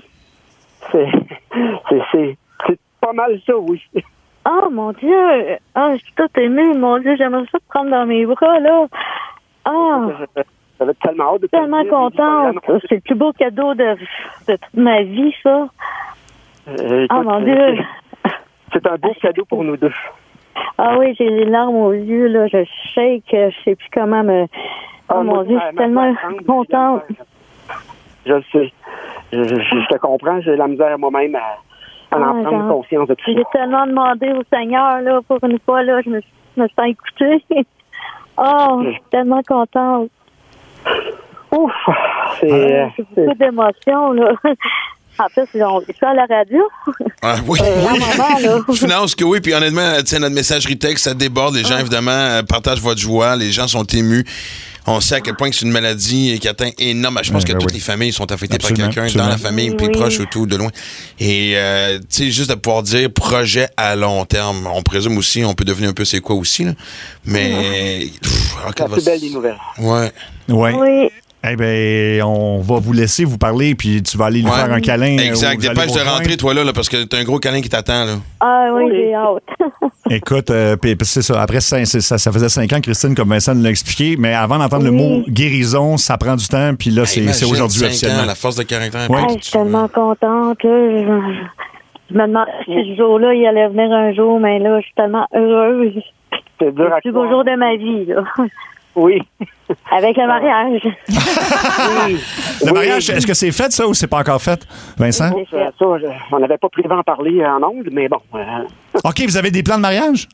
C'est pas mal ça, oui. Oh, mon Dieu! Ah, je suis toute émue. Mon Dieu, j'aimerais ça te prendre dans mes bras, là. Ah! J'avais tellement hâte de tellement contente. C'est le plus beau cadeau de toute ma vie, ça. Écoute, mon Dieu! C'est un beau cadeau pour nous deux. Ah oui, j'ai les larmes aux yeux, là. Je shake, je sais plus comment me... Oh, mon Dieu, je suis tellement contente. Je le sais. Je te comprends. J'ai la misère moi-même à en prendre conscience de tout ça. J'ai tellement demandé au Seigneur, là, pour une fois, là, je me sens écoutée. Oh, je suis tellement contente. Ouf! C'est beaucoup d'émotions, là. En plus, on est ça à la radio. Ah, oui. Je finance que oui. Puis honnêtement, notre messagerie texte, ça déborde. Les gens, évidemment, partagent votre joie. Les gens sont émus. On sait à quel point que c'est une maladie qui atteint énormément. Je pense que toutes les familles sont affectées par quelqu'un dans la famille, puis proche ou tout, de loin. Et, tu sais, juste de pouvoir dire projet à long terme. On présume aussi, on peut devenir un peu c'est quoi aussi, là. Mais... la plus belle des nouvelles. Ouais. Oui. Eh bien, on va vous laisser vous parler, puis tu vas aller lui faire un câlin. Exact. Dépêche de rentrer, toi, là, parce que t'as un gros câlin qui t'attend, là. Ah oui, j'ai hâte. Écoute, c'est ça. Après, ça faisait 5 ans, Christine, comme Vincent nous l'a expliqué, mais avant d'entendre le mot guérison, ça prend du temps, puis là, c'est aujourd'hui officiellement. À la force de caractère. Je suis tellement contente, là. Je me demande si ce jour-là, il allait venir un jour, mais là, je suis tellement heureuse. C'est dur à le plus beau jour de ma vie, là. Oui. Avec le mariage. Oui. Le mariage, est-ce que c'est fait, ça, ou c'est pas encore fait, Vincent? Ça, on n'avait pas prévu d'en parler en ondes, mais bon. OK, vous avez des plans de mariage?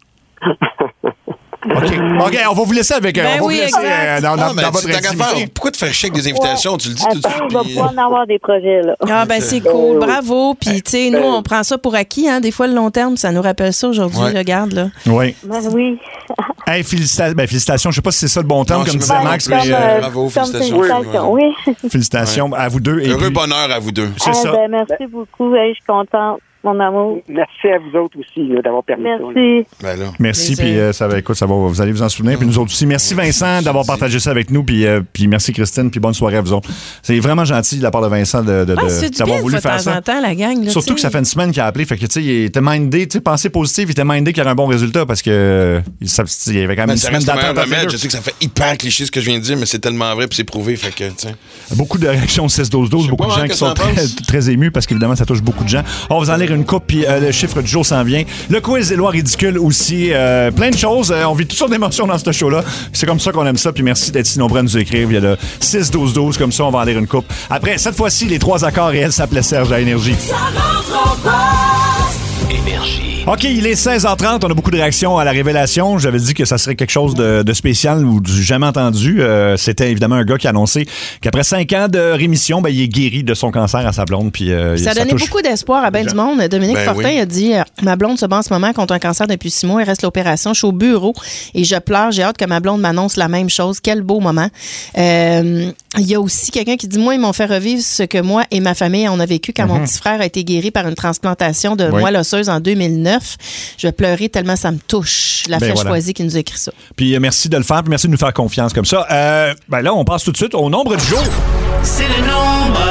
OK, on va vous laisser avec dans votre intimité. Pourquoi tu fais chèque des invitations? Tu le dis tout de suite. On va pouvoir en avoir des projets, là. Ah, ben c'est cool. Bravo. Puis, tu sais, nous, on prend ça pour acquis. Hein? Des fois, le long terme, ça nous rappelle ça aujourd'hui. Regarde, là. Oui. Ben oui. Hey, félicitations. Je sais pas si c'est ça le bon terme, comme disait Max, mais... Bravo, félicitations. Oui. Félicitations à vous deux. Heureux bonheur à vous deux. C'est ça. Ben, merci beaucoup. Je suis contente. mon amour. Merci à vous autres aussi là, d'avoir permis ça. Merci. Ben là. Merci, puis écoute, vous allez vous en souvenir, puis nous autres aussi. Merci Vincent d'avoir partagé ça avec nous, puis merci Christine, puis bonne soirée à vous autres. C'est vraiment gentil de la part de Vincent d'avoir voulu faire ça. De temps en temps, la gang, là, surtout que ça fait une semaine qu'il a appelé, fait que tu sais, il était mindé, tu sais, pensée positive, il était mindé qu'il y aurait un bon résultat parce que il y avait quand même une semaine d'attente. Je sais que ça fait hyper cliché ce que je viens de dire, mais c'est tellement vrai, puis c'est prouvé, fait que, tu sais. Beaucoup de réactions 6-12-12, beaucoup de gens qui sont très émus parce qu'évidemment, ça touche beaucoup de gens. On va en lire une coupe, puis le chiffre du jour s'en vient. Le quiz des lois ridicules aussi. Plein de choses. On vit toutes sortes d'émotions dans ce show-là. C'est comme ça qu'on aime ça. Puis merci d'être si nombreux à nous écrire via le 6-12-12. Comme ça, on va en lire une coupe. Après, cette fois-ci, les 3 accords et elle s'appelait Serge à Énergie. Ça rentre au poste. Énergie. OK, il est 16h30. On a beaucoup de réactions à la révélation. J'avais dit que ça serait quelque chose de spécial ou du jamais entendu. C'était évidemment un gars qui a annoncé qu'après 5 ans de rémission, il est guéri de son cancer à sa blonde. Puis, ça a donné beaucoup d'espoir à bien du monde. Dominique Fortin a dit ma blonde se bat en ce moment contre un cancer depuis 6 mois. Il reste l'opération. Je suis au bureau et je pleure. J'ai hâte que ma blonde m'annonce la même chose. Quel beau moment. Il y a aussi quelqu'un qui dit moi, ils m'ont fait revivre ce que moi et ma famille on a vécu quand mon petit frère a été guéri par une transplantation de moelle osseuse en 2009. Je vais pleurer tellement ça me touche. La flèche choisie qui nous a écrit ça. Puis merci de le faire, puis merci de nous faire confiance comme ça. Là, on passe tout de suite au nombre du jour. C'est le nombre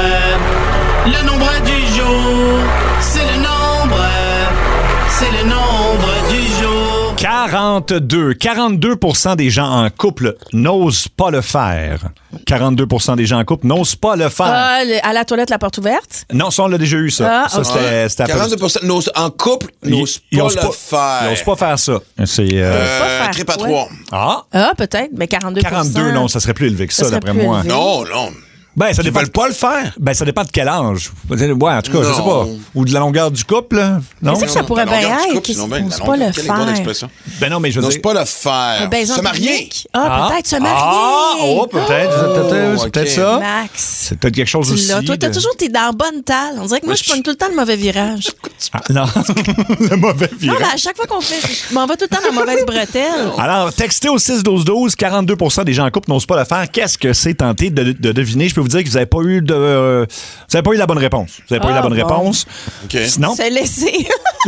du jour. C'est le nombre du jour. 42. 42% des gens en couple n'osent pas le faire. 42% des gens en couple n'osent pas le faire. À la toilette, la porte ouverte? Non, ça, on l'a déjà eu, ça. Ah, okay. C'était 42% en couple n'osent pas le faire. Ils n'osent pas faire ça. C'est trépatoire. Ah, peut-être, mais 42%. 42, non, ça serait plus élevé que ça d'après moi. Non. Ça dépend. Ils veulent pas le faire. Ça dépend de quel âge. Ouais, en tout cas, je sais pas. Ou de la longueur du couple, là. Non? Qu'est-ce que ça pourrait bien être? N'ose pas le faire. Non, mais je veux dire. N'ose pas le faire. Se marier. Peut-être se marier. Peut-être. C'est peut-être ça. Max. C'est peut-être quelque chose aussi. Toi, t'es dans la bonne talle. On dirait que moi, je prends tout le temps le mauvais virage. Non, le mauvais virage. Non, à chaque fois qu'on fait, je m'en vais tout le temps dans la mauvaise bretelle. Alors, textez au 6-12-12, 42% des gens en couple n'osent pas le faire. Qu'est-ce que c'est tenté de deviner? Je peux vous dire que vous n'avez pas eu la bonne réponse. Vous n'avez pas eu la bonne réponse. Okay. Sinon. C'est laissé.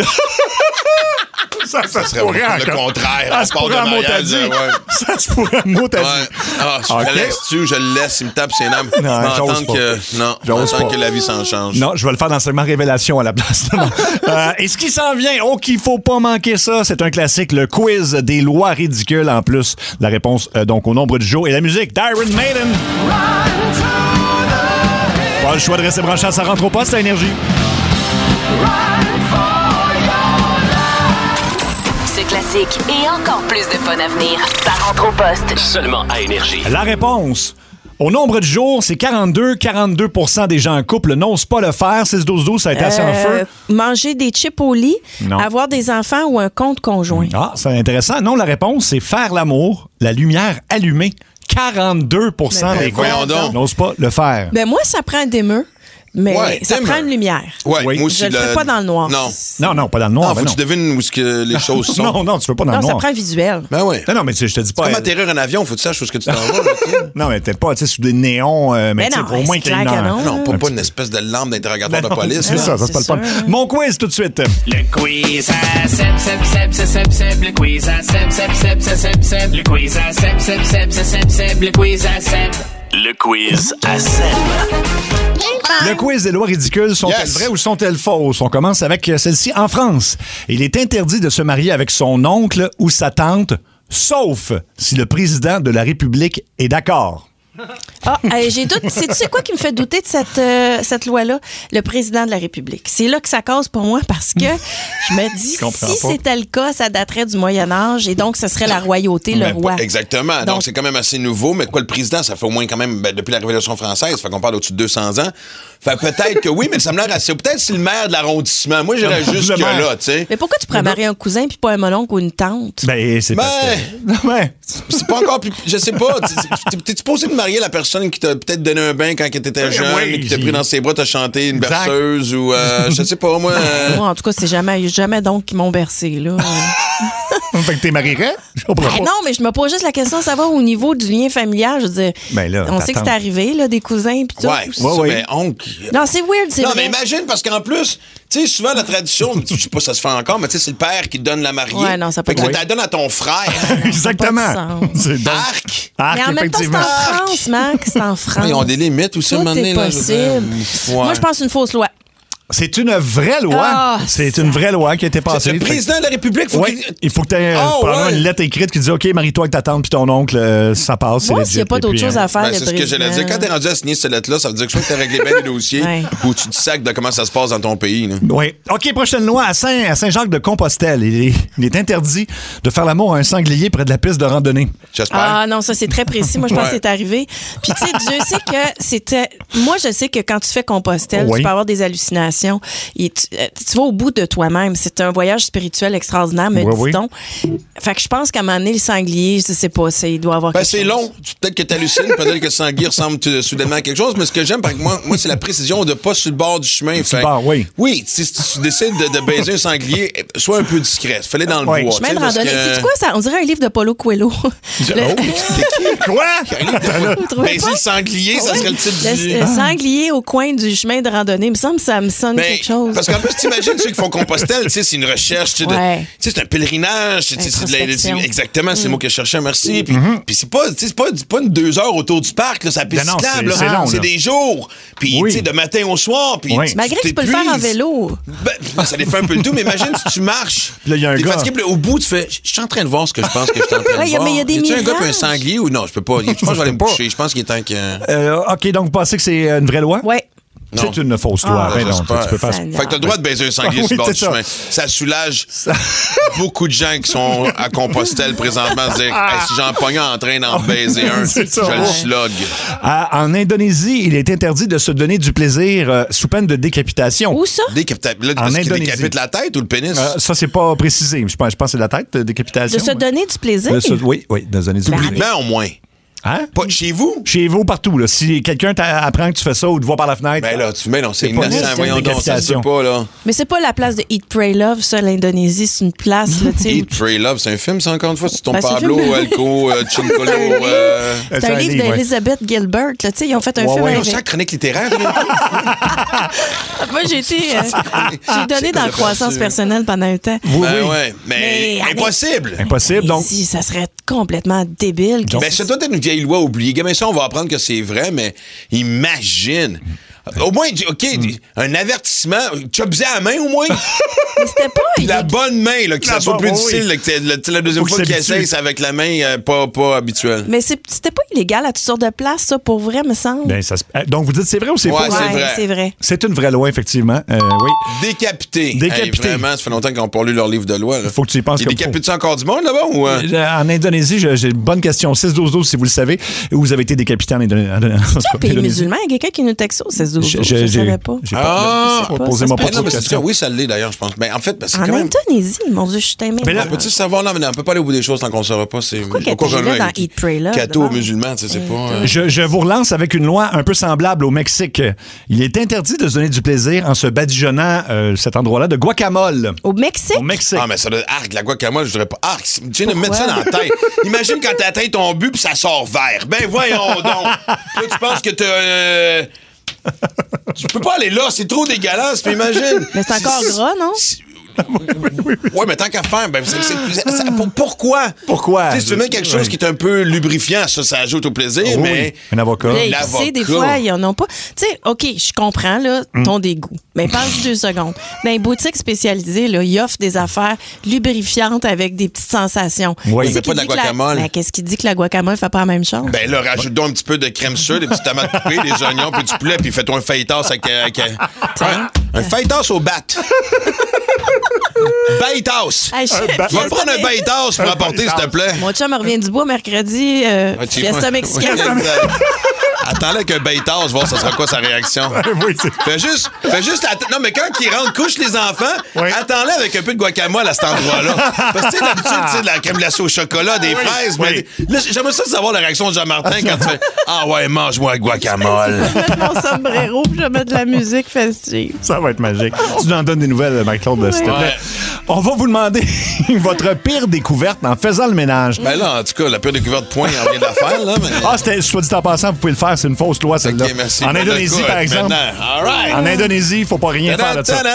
Ça serait le contraire. Ça se pourrait à mot à dire. Ça se pourrait à mot à dire. Je le laisse, il me tape ses nerfs. J'entends que la vie s'en change. Non, je vais le faire dans le segment Révélation à la place. Et ce qui s'en vient, qu'il faut pas manquer ça, c'est un classique, le quiz des lois ridicules en plus. La réponse donc au nombre du jour et la musique d'Iron Maiden. Pas le choix de rester branché à Ça rentre au poste à Énergie. Ce classique et encore plus de fun à venir. Ça rentre au poste. Seulement à Énergie. La réponse au nombre du jour, c'est 42. 42% des gens en couple n'osent pas le faire. 6-12-12, ça a été assez en feu. Manger des chips au lit, avoir des enfants ou un compte conjoint. Ah, c'est intéressant. Non, la réponse, c'est faire l'amour, la lumière allumée. 42% des couples n'osent pas le faire. Moi, ça prend un démeur. Mais ça prend une lumière. Ouais, moi aussi. Je le fais pas dans le noir. Non, pas dans le noir. Faut que tu devines où est-ce que les choses sont. Non, tu fais pas dans le noir. Non, ça prend un visuel. Ben oui. Non, mais je te dis pas. C'est comme atterrir un avion, faut que tu saches où est-ce que tu t'en vas. Non, mais peut-être pas, sous des néons, mais pour au moins qu'il y ait une heure. Non, pas une espèce de lampe d'interrogatoire de police. C'est ça se parle pas. Mon quiz tout de suite. Le quiz à Seb. Le quiz à Seb. Le quiz à Seb. Le quiz à Seb. Le quiz à Seb. Le quiz des lois ridicules, sont-elles vraies ou sont-elles fausses? On commence avec celle-ci. En France, il est interdit de se marier avec son oncle ou sa tante, sauf si le président de la République est d'accord. J'ai doute. C'est quoi qui me fait douter de cette loi-là? Le président de la République. C'est là que ça cause pour moi parce que je me dis, si c'était le cas, ça daterait du Moyen-Âge et donc ce serait la royauté, le roi. Exactement. Donc c'est quand même assez nouveau, mais le président, ça fait au moins quand même, depuis la Révolution française, fait qu'on parle au-dessus de 200 ans. Fait peut-être que oui, mais ça me l'air assez. Peut-être c'est le maire de l'arrondissement. Moi, j'irais jusque là, tu sais. Mais pourquoi tu pourrais marier un cousin puis pas un mononcle ou une tante? C'est parce que... C'est pas encore plus... Je sais pas. T'es supposé de marier la personne qui t'a peut-être donné un bain quand t'étais jeune, qui t'a pris dans ses bras, t'a chanté une berceuse ou... je sais pas, moi... Moi, en tout cas, c'est jamais donc qu'ils m'ont bercé, là. Fait que t'es marierais? Je comprends pas. Non, mais je me pose juste la question de savoir au niveau du lien familial. Je veux dire, Ben là, on sait que c'est arrivé, là, des cousins pis tout. Ouais, c'est ça, mais oncle. Non, c'est weird, c'est Non, vrai. mais imagine, parce qu'en plus, tu sais, souvent la tradition, je sais pas si ça se fait encore, mais tu sais, c'est le père qui donne la mariée. Ouais, non, ça peut Fait que pas. tu la donnes à ton frère. Exactement. C'est donc... Arc! Mais en même temps, c'est en France, Max. C'est en France. Ils ont des limites aussi, à un Tout moment donné. est là, je veux dire. possible. Ouais. Moi, je pense une fausse loi. C'est une vraie loi. Ah, c'est une vraie loi qui a été passée. Le président de la République, il faut que tu aies probablement une lettre écrite qui dit OK, marie-toi avec ta tante puis ton oncle, ça passe. Moi, c'est s'il n'y a legit. pas d'autre Et puis, chose à faire, Ben, c'est ce que j'allais dire. Quand t'es rendu à signer cette lettre-là, ça veut dire que soit que t'as réglé bien les dossiers ou tu te sacs de comment ça se passe dans ton pays. Là. Oui. OK, prochaine loi. À Saint-Jacques-de-Compostelle, il est interdit de faire l'amour à un sanglier près de la piste de randonnée. J'espère. Ah non, ça c'est très précis. Moi, je pense que c'est arrivé. Puis tu sais, Dieu sait que c'était... Moi, je sais que quand tu fais Compostelle, tu peux avoir des hallucinations. Et tu vas au bout de toi-même. C'est un voyage spirituel extraordinaire, me dit-on. Fait que je pense qu'à un moment donné, le sanglier, je sais pas, il doit avoir quelque chose. C'est long. Peut-être que tu hallucines, peut-être que le sanglier ressemble soudainement à quelque chose, mais ce que j'aime, parce que moi c'est la précision de pas sur le bord du chemin. Sur le bord, oui. Oui, si tu décides de baiser un sanglier, sois un peu discret. Fais-le dans le bois. Chemin de randonnée. C'est quoi ça? On dirait un livre de Paulo Coelho. Quoi? Baiser le sanglier, ça serait le titre du... Le sanglier au coin du chemin de randonnée. Il me semble que ça me sonne quelque chose. Parce qu'en plus, t'imagines ceux qui font Compostelle, tu sais, c'est une recherche, tu sais, c'est un pèlerinage, c'est exactement, c'est le mot que je cherchais, merci. Puis c'est pas une 2 heures autour du parc, là, ça piste cyclable, c'est des jours. Puis tu sais, de matin au soir, puis malgré que tu peux le faire en vélo. Ben, ça défait un peu le tout, mais imagine si tu marches. Là, il y a un t'es gars. Fatigué, puis au bout, tu fais, je suis en train de voir ce que je pense que je suis en train de voir. Mais il y a des Y a-tu un gars puis un mirages. sanglier ou non, je peux pas. Je pense que je vais aller me coucher. Je pense qu'il est temps que. OK, donc vous pensez que c'est une vraie loi? Oui. C'est une fausse loi. Ben non, tu peux pas... Fait que t'as le droit de baiser un sanglier sur le bord du chemin. Ça soulage beaucoup de gens qui sont à Compostelle présentement se dire hey, si j'en pogne en train d'en baiser un, je le slog. En Indonésie, il est interdit de se donner du plaisir sous peine de décapitation. Où ça? Parce qu'il décapite la tête ou le pénis? Ça, c'est pas précisé. Je pense que c'est la tête, décapitation. De se donner du plaisir? Oui, de se donner du plaisir. Publiquement, au moins. Hein? Pas chez vous? Chez vous, partout. Là. Si quelqu'un t'apprend que tu fais ça ou te voit par la fenêtre. Ben là, mais non, c'est pas innocent. Voyons donc, ça se peut pas, là. Mais c'est pas la place de Eat, Pray, Love, ça, l'Indonésie. C'est une place, là, tu sais. Eat, Pray, Love, c'est un film, ça, encore une fois? C'est ton Ben, c'est Pablo, un film. Alco, Chincolo. C'est un livre d'Elizabeth Gilbert, là, tu sais. Ils ont fait un film avec... C'est une chronique littéraire, Moi, j'ai donné dans la croissance personnelle pendant un temps. Oui. Mais impossible. Impossible, donc. Si, ça serait complètement débile. Ben, c'est peut-être une vieille loi oubliée. Mais ça, on va apprendre que c'est vrai, mais imagine. Au moins, OK, un avertissement. Tu as baisé à la main, au moins? Mais c'était pas... La bonne main, là, que ça soit plus difficile. Là, que la deuxième fois qu'il essaye, c'est avec la main pas habituelle. Mais c'était pas illégal à toutes sortes de places, ça, pour vrai, me semble. Ben, donc, vous dites c'est vrai ou c'est faux? C'est vrai. C'est une vraie loi, effectivement. Oui. Décapité. Décapité. Hey, vraiment, ça fait longtemps qu'on parle leur livre de loi. Il faut que tu y penses. Décapite-tu encore du monde, là-bas? Ou, En Indonésie, j'ai une bonne question. 6-12-12, si vous le savez, où vous avez été décapité en Indonésie. C'est un pays musulman. Il y a quelqu'un qui nous texte au 16-12. Je savais pas. Posez-moi pas trop de questions. Oui, ça l'est, d'ailleurs, je pense. Mais en fait, parce que en Indonésie, mon Dieu, je suis aimé. Mais là, peux-tu savoir, là, mais on peut pas aller au bout des choses tant qu'on ne saura pas. C'est quoi dans Eat, Pray, Love? Catho musulman, tu sais, c'est pas. Je vous relance avec une loi un peu semblable au Mexique. Il est interdit de se donner du plaisir en se badigeonnant cet endroit-là de guacamole. Au Mexique? Au Mexique. Ah, mais ça doit arc, la guacamole, je dirais pas arc. Tu viens de me mettre ça dans la tête. Imagine quand t'atteins ton but puis ça sort vert. Ben voyons donc. Toi, tu penses que t'as. Tu peux pas aller là, c'est trop dégueulasse, mais imagine. Mais c'est encore gras, non? Ouais, mais tant qu'à faire, ben, pourquoi? Pourquoi? Tu sais, si tu mets quelque chose qui est un peu lubrifiant, ça ajoute au plaisir, mais. Un avocat. Tu sais, des fois, ils en ont pas. Tu sais, OK, je comprends, là, ton dégoût. Mais passe 2 secondes. Dans les boutiques spécialisées, là, ils offrent des affaires lubrifiantes avec des petites sensations. Oui, il fait pas de la guacamole. Qu'est-ce qui dit que la guacamole fait pas la même chose? Ben là, rajoute donc un petit peu de crème sucre, des petites tomates coupées, des oignons, puis du poulet, puis fais-toi un fajitas avec. Un fajitas au bat. Baithouse! Va prendre un baithouse pour apporter, s'il te plaît. Mon chum revient du bois mercredi. Fiesta mexicaine. Attends-le avec un baitas, voir ça sera quoi sa réaction. Oui, fais juste non, mais quand il rentre, couche les enfants, attends-le avec un peu de guacamole à cet endroit-là. Parce que, tu sais, d'habitude, tu sais, de la crème glacée au chocolat, des fraises, mais là, j'aimerais ça savoir la réaction de Jean-Martin quand tu fais « Ah ouais, mange-moi avec guacamole. » Je vais mettre mon sombrero puis je vais mettre de la musique festive. Ça va être magique. Tu nous en donnes des nouvelles, Marie-Claude, s'il te plaît. On va vous demander votre pire découverte en faisant le ménage. Ben là, en tout cas, la pire découverte point, on vient de la faire, là. Mais... Ah, c'était, soit dit en passant, vous pouvez le faire, c'est une fausse loi, celle-là. OK, merci. En Indonésie, par exemple. All right. En Indonésie, il ne faut pas rien faire de ça.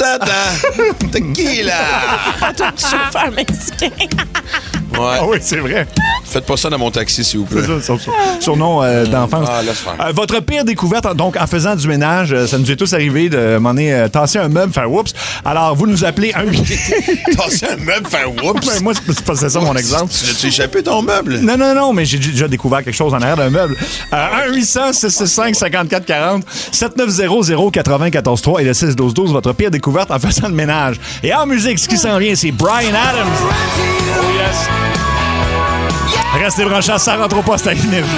Tequila! Toi, tu chauffeur mexicain. Ouais. Ah oui, c'est vrai. Faites pas ça dans mon taxi, s'il vous plaît. C'est ça, surnom d'enfance. Ah, laisse faire. Votre pire découverte, donc, en faisant du ménage, ça nous est tous arrivé de m'en tasser un meuble, faire oups. Alors, vous nous appelez un... Tasser un meuble, faire oups? Ben, moi, c'est ça mon exemple. Tu l'as-tu échappé ton meuble? Non, mais j'ai déjà découvert quelque chose en arrière d'un meuble. 1-800-665-5440, 7900-943 et le 612-12, votre pire découverte en faisant le ménage. Et en musique, ce qui s'en vient, c'est Bryan Adams. Oh yes! Restez branchés, ça rentre au poste à Énergie.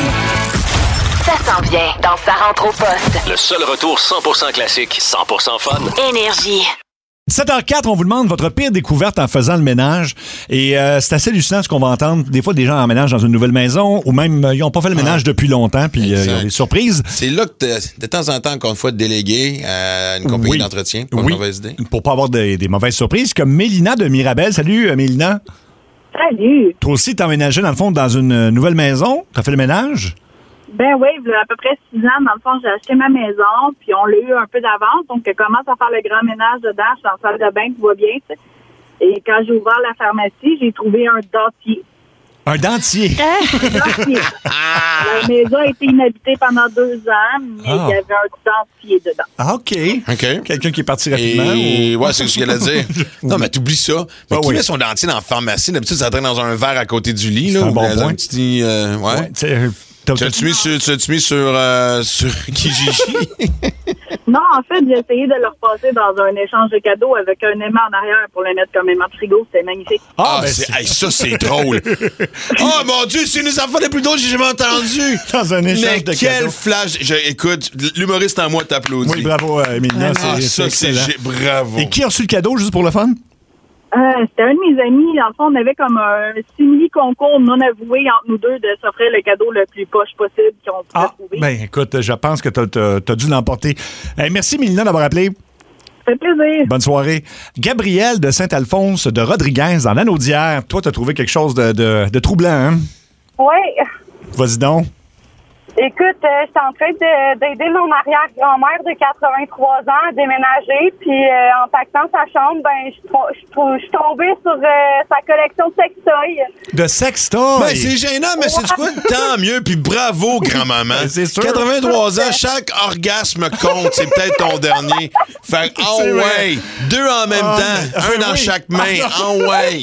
Ça s'en vient dans Ça rentre au poste. Le seul retour 100% classique, 100% fun. Énergie. 7h04, on vous demande votre pire découverte en faisant le ménage. Et c'est assez hallucinant ce qu'on va entendre. Des fois, des gens emménagent dans une nouvelle maison ou même ils n'ont pas fait le ménage depuis longtemps puis ils ont des surprises. C'est là que de temps en temps, encore une fois, de déléguer à une compagnie d'entretien. Pas une mauvaise idée. Pour pas avoir des mauvaises surprises. Comme Mélina de Mirabel. Salut, Mélina. Salut. Toi aussi, t'as emménagé, dans le fond, dans une nouvelle maison. T'as fait le ménage? Ben oui, il y a à peu près 6 ans, dans le fond, j'ai acheté ma maison, puis on l'a eu un peu d'avance, donc je commence à faire le grand ménage dedans, je suis en salle de bain, tout va bien, tu sais. Et quand j'ai ouvert la pharmacie, j'ai trouvé un dentier. Un dentier? Un dentier. La maison a été inhabitée pendant 2 ans, mais il y avait un dentier dedans. Ah, OK. Quelqu'un qui est parti rapidement? Ouais, c'est ce qu'elle a dit. Non, mais t'oublies ça. Mais qui met son dentier dans la pharmacie? D'habitude, ça traîne dans un verre à côté du lit. C'est là, un bon point. Un petit... T'as-tu mis sur Kijiji? Non, en fait, j'ai essayé de le repasser dans un échange de cadeaux avec un aimant en arrière pour le mettre comme aimant de frigo. C'était magnifique. Ça, c'est drôle. Oh, mon Dieu, c'est une des affaires les plus drôles que j'ai jamais entendues. Dans un échange de cadeaux. Quel flash. Écoute, l'humoriste en moi t'applaudit. Oui, bravo, Emilia. Bravo. Et qui a reçu le cadeau, juste pour le fun? C'était un de mes amis. Dans le fond, on avait comme un simili-concours non avoué entre nous deux de s'offrir le cadeau le plus poche possible qu'on pouvait trouver. Ben écoute, je pense que t'as dû l'emporter. Merci, Mélina, d'avoir appelé. Ça fait plaisir. Bonne soirée. Gabrielle de Saint-Alphonse de Rodriguez, dans l'Anaudière. Toi, t'as trouvé quelque chose de troublant, hein? Oui. Vas-y donc. Écoute, j'étais en train d'aider mon arrière-grand-mère de 83 ans à déménager, puis en pactant sa chambre, ben je suis tombée sur sa collection de sextoys. De sextoys? Ben, c'est gênant, mais c'est quoi? Tant mieux, puis bravo, grand-maman. C'est sûr. 83 ans, chaque orgasme compte, c'est peut-être ton dernier. Fait que, ouais, 2 en même temps, un dans chaque main, ouais.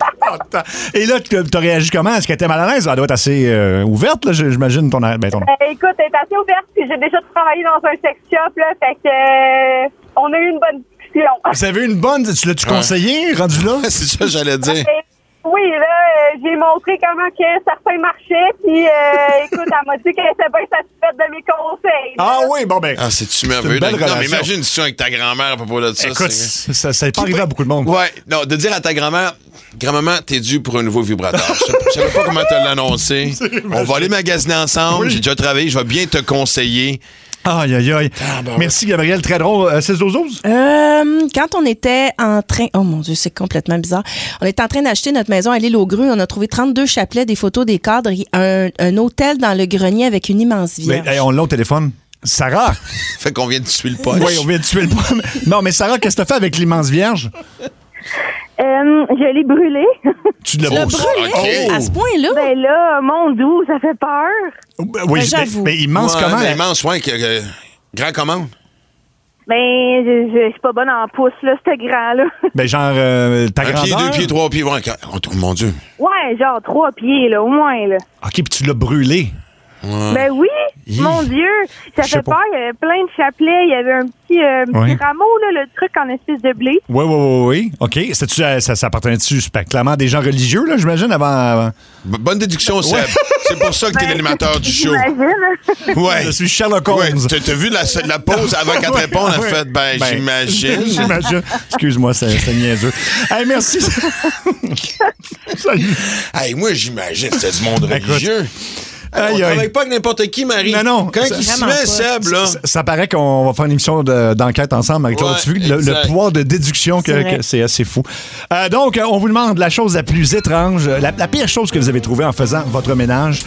Et là, t'as réagi comment? Est-ce qu'elle était mal à l'aise? Elle doit être assez ouverte, là, j'imagine, ton... écoute, elle est assez ouverte, puis j'ai déjà travaillé dans un sex shop, là, fait que on a eu une bonne discussion. Vous avez eu une bonne... Tu l'as-tu conseillé, rendu là? C'est ça que j'allais dire. Oui, là, j'ai montré comment que certains marchaient, puis écoute, elle m'a dit qu'elle était bien satisfaite de mes conseils. Ah oui, bon ben... c'est-tu merveilleux. Non, mais imagine une discussion avec ta grand-mère à propos de ça. Écoute, ça n'est pas arrivé à beaucoup de monde. Ouais, non, de dire à ta grand-mère... Grand-maman, t'es dû pour un nouveau vibrateur. Je savais pas comment te l'annoncer. On va aller magasiner ensemble. J'ai déjà travaillé. Je vais bien te conseiller. Aïe, aïe, aïe. Merci, Gabriel. Très drôle. 6-12-12? Quand on était en train... Oh mon Dieu, c'est complètement bizarre. On était en train d'acheter notre maison à l'île aux Grues. On a trouvé 32 chapelets, des photos, des cadres, un hôtel dans le grenier avec une immense vierge. Mais, on l'a au téléphone. Sarah! Fait qu'on vient de tuer le punch. Oui, on vient de tuer le punch. Non, mais Sarah, qu'est-ce que t'as fait avec l'immense vierge? Je l'ai brûlé. Tu l'as brûlé? Okay. À ce point-là? Ben là, mon doux, ça fait peur. Oui, j'avoue. Mais immense comment? Mais immense, ouais. Grand comment? Ben, je suis pas bonne en pouces, là, c'était grand, là. Ben, genre, ta grandeur? 1 pied, 2 pieds, 3 pieds. Ouais, oh, mon Dieu. Ouais, genre 3 pieds, là, au moins, là. OK, puis tu l'as brûlé. Ben oui, mon Dieu, ça fait peur. Il y avait plein de chapelets. Il y avait un petit rameau, là, le truc en espèce de blé. Oui. OK. Ça appartenait-tu clairement à des gens religieux, là, j'imagine, avant... Bonne déduction, Seb. C'est pour ça que t'es l'animateur du show. J'imagine. Ouais. Je suis Sherlock Holmes. Ouais. T'as vu la pause avant qu'elle te réponde? Elle a fait, j'imagine. J'imagine. Excuse-moi, c'est niaiseux. Hey, merci. Salut. Hey, moi, j'imagine, c'était du monde religieux. On travaille pas avec n'importe qui, Marie. Non. Quand il se met, Seb, là... Ça paraît qu'on va faire une émission d'enquête ensemble, Marie-Claude. Tu as vu le pouvoir de déduction que c'est assez fou. Donc, on vous demande la chose la plus étrange, la pire chose que vous avez trouvée en faisant votre ménage.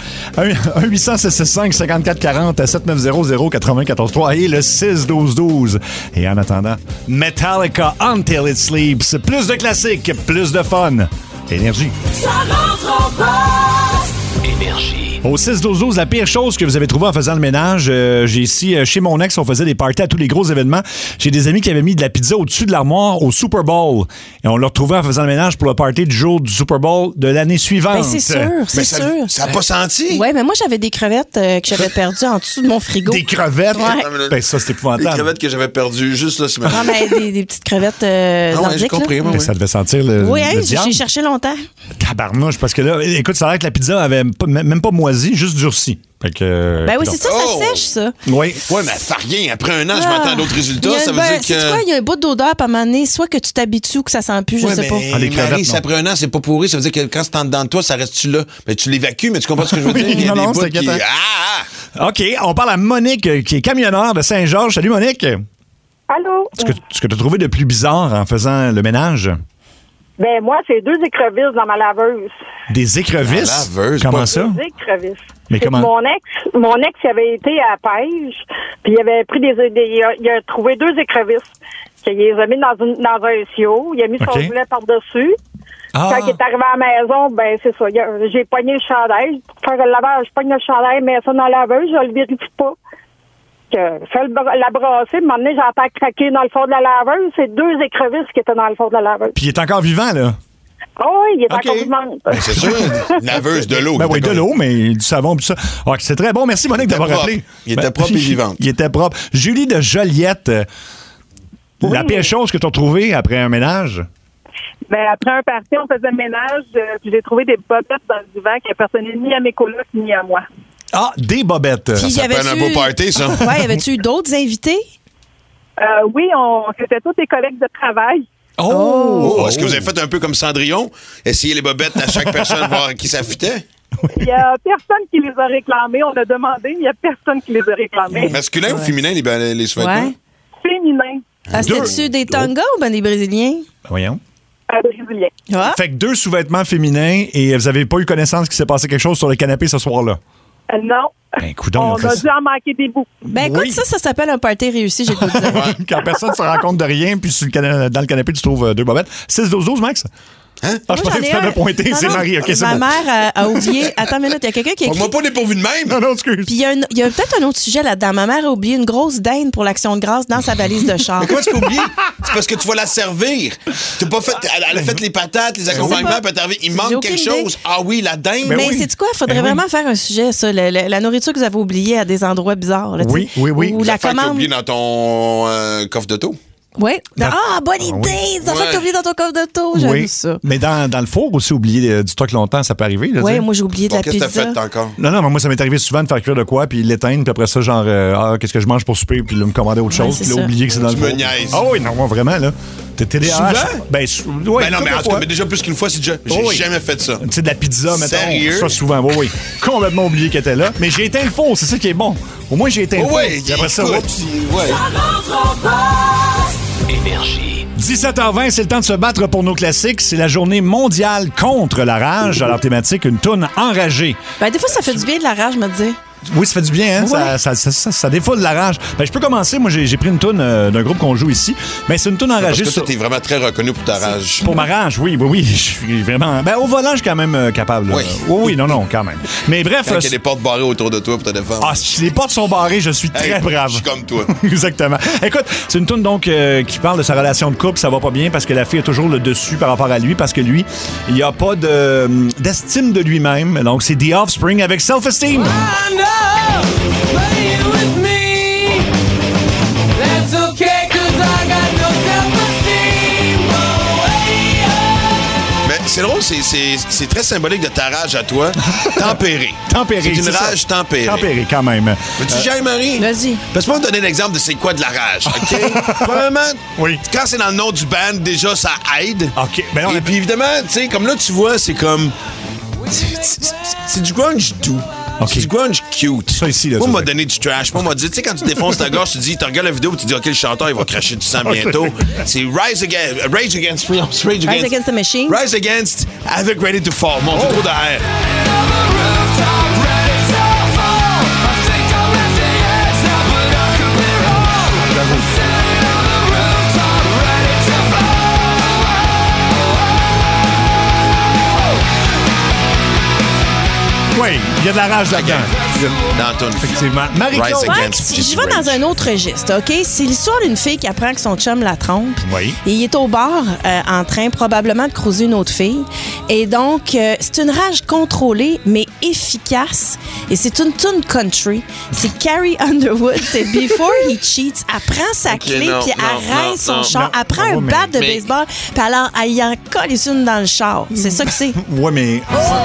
1-800-665-5440 à 7900-943 et le 6-12-12. Et en attendant, Metallica Until It Sleeps. Plus de classiques, plus de fun. Énergie. Ça rentre en poste. Énergie. Au 6-12-12, la pire chose que vous avez trouvée en faisant le ménage, j'ai ici, chez mon ex, on faisait des parties à tous les gros événements. J'ai des amis qui avaient mis de la pizza au-dessus de l'armoire au Super Bowl. Et on l'a retrouvée en faisant le ménage pour le party du jour du Super Bowl de l'année suivante. Ben, c'est sûr, c'est sûr. Ça n'a pas senti? Oui, mais moi, j'avais des crevettes que j'avais perdues en dessous de mon frigo. Des crevettes? Ouais. Ben, ça, c'est épouvantable. Des crevettes que j'avais perdues juste là, ce matin. Non, mais des petites crevettes nordiques. J'ai compris. Mais ça devait sentir le j'ai cherché longtemps. Tabarnouche, parce que là, écoute, ça a l'air que la pizza avait même pas moisi, juste durci. Ben oui, c'est ça, ça sèche, ça. Oui. Ouais, mais elle fait rien. Après un an, je m'attends à d'autres résultats. Ça veut dire que. C'est quoi, il y a un bout d'odeur par année, soit que tu t'habitues ou que ça sent plus, je sais pas. Les crevettes, si après un an, c'est pas pourri, ça veut dire que quand c'est en dedans de toi, ça reste-tu là. Ben, tu l'évacues, mais tu comprends ce que je veux dire? Il y a des bouts qui... OK, on parle à Monique, qui est camionneur de Saint-Georges. Salut, Monique. Allô? Ce que tu as trouvé de plus bizarre en faisant le ménage? Ben moi, c'est 2 écrevisses dans ma laveuse. Des écrevisses? Comment ça? Des écrevisses. Mais comment? Mon ex, il avait été à la pêche, puis il avait pris il a trouvé 2 écrevisses. Il les a mis dans un sio, il a mis son boulet par-dessus. Quand il est arrivé à la maison, ben c'est ça. J'ai pogné le chandail. Pour faire le lavage, je pogne le chandail, mets ça dans la laveuse, je le vérifie pas. Fais la brasser, un moment donné, j'entends craquer dans le fond de la laveuse. C'est 2 écrevisses qui étaient dans le fond de la laveuse. Puis il est encore vivant, là? Oh, oui, il est encore vivant. Ben, c'est sûr, une laveuse de l'eau. Ben oui, de l'eau, mais du savon, puis ça. Okay, c'est très bon. Merci, Monique, d'avoir rappelé. Il était propre et vivant. Il était propre. Julie de Joliette, la pire chose que tu as trouvée après un ménage? Ben, après un party, on faisait le ménage, puis j'ai trouvé des bobettes dans le divan qui appartenaient ni à mes colocs ni à moi. Ah, des bobettes. Puis, ça s'appelle un beau party, ça. Ouais, y avait-tu eu d'autres invités? Oui, c'était tous des collègues de travail. Oh! Est-ce que vous avez fait un peu comme Cendrillon? Essayer les bobettes à chaque personne, voir à qui ça fitait? Il n'y a personne qui les a réclamés. On a demandé, il n'y a personne qui les a réclamés. Masculin ou féminin, les sous-vêtements? Féminin. C'était-tu des tongas ou ben des Brésiliens? Voyons. Brésilien. Fait que 2 sous-vêtements féminins et vous n'avez pas eu connaissance qu'il s'est passé quelque chose sur le canapé ce soir-là? Non. Ben, coudonc, on a dû en manquer des bouts. Ben écoute, ça s'appelle un party réussi, j'ai pas dit. Quand personne ne se rend compte de rien, puis dans le canapé, tu trouves 2 bobettes. 6-12-12, Max? Hein? Ah, je pensais que tu t'avais pointé. C'est Marie. OK, c'est ma bon. mère a oublié... Attends une minute, il y a quelqu'un qui a écrit... On m'a pas dépourvu de même. Non, excuse. Puis il y a peut-être un autre sujet là-dedans. Ma mère a oublié une grosse dinde pour l'Action de grâce dans sa valise de char. Mais comment tu peux oublier? C'est parce que tu vas la servir. T'as pas fait... Elle a fait les patates, les accompagnements, puis il manque quelque chose. Ah oui, la dinde. Mais c'est quoi? Il faudrait vraiment faire un sujet, ça. La nourriture que vous avez oubliée à des endroits bizarres. Là, oui. Ou la commande... t'as oublié dans ton coffre d'auto. Oui. Bonne idée! Ça fait que t'as oublié dans ton coffre d'auto. J'aime ça. Mais dans le four aussi, oublier du stock longtemps, ça peut arriver. Oui, moi, j'ai oublié de la pizza. Qu'est-ce que t'as fait encore? Non, mais moi, ça m'est arrivé souvent de faire cuire de quoi, puis l'éteindre, puis après ça, genre, qu'est-ce que je mange pour souper, puis là, me commander autre chose, puis là, oublier que c'est dans le four. Tu me niaises. Ah oui, non, vraiment, là. T'es TDAH. Souvent? Ben non, mais en tout cas, déjà plus qu'une fois, j'ai jamais fait ça. Tu sais, de la pizza, mettons. Sérieux? Ça, souvent, oui. Complètement oublié qu'elle était là. Mais j'ai éteint le four, c'est ça qui est bon. Au moins, j'ai éteint le four. Oui, après ça, Énergie. 17h20, c'est le temps de se battre pour nos classiques. C'est la journée mondiale contre la rage. Alors, thématique, une toune enragée. Ben, des fois, ça fait du bien de la rage, me dire. Oui, ça fait du bien, hein? Ouais. Ça défoule la rage. Ben, je peux commencer. Moi, j'ai pris une toune d'un groupe qu'on joue ici. Ben, c'est une toune enragée. Parce que toi, t'es vraiment très reconnu pour ta rage. Pour ma rage, oui. Je suis vraiment... Ben, au volant, je suis quand même capable. Là. Oui, non, quand même. Mais bref... Quand il y a des portes barrées autour de toi pour te défendre. Ah, si les portes sont barrées, je suis très brave. Je suis comme toi. Exactement. Écoute, c'est une toune donc qui parle de sa relation de couple. Ça va pas bien parce que la fille a toujours le dessus par rapport à lui, parce que lui, il n'y a pas d'estime de lui-même. Donc, c'est The Offspring avec Self-Esteem. but you with me. That's okay, 'cause I got no self-esteem. Oh, hey, oh. Mais c'est drôle, c'est très symbolique de ta rage à toi. Tempérée. Tempérée. C'est une rage tempérée. Tempérée, quand même. Veux-tu y aller, Marie? Vas-y. Laisse-moi te donner l'exemple de c'est quoi de la rage, OK? Premièrement, quand c'est dans le nom du band, déjà, ça aide. OK. Ben non, et puis, évidemment, tu sais, comme là, tu vois, c'est comme... C'est du grunge doux. Okay. C'est du grunge cute. Ça ici, là, moi, on m'a donné du trash. Moi, on m'a dit, tu sais, quand tu défonces ta gorge, tu dis, tu regardes la vidéo, tu dis, OK, le chanteur, il va cracher du sang bientôt. C'est Rage Against Freedom. Rise Against the Machine. Rise Against Havoc Ready to Fall. Mon Dieu, trop d'air. Oui, il y a de la rage là-dedans. Dans ton effectivement. Marie-Claude. Je vais dans un autre registre, OK? C'est l'histoire d'une fille qui apprend que son chum la trompe. Oui. Et il est au bar en train probablement de croiser une autre fille. Et donc, c'est une rage contrôlée, mais efficace. Et c'est une tune country. C'est Carrie Underwood. C'est Before He Cheats. Elle prend sa clé, puis elle raise son char. Elle prend un bat de baseball, puis alors, elle y en colle une dans le char. C'est ça que c'est. Ouais, mais...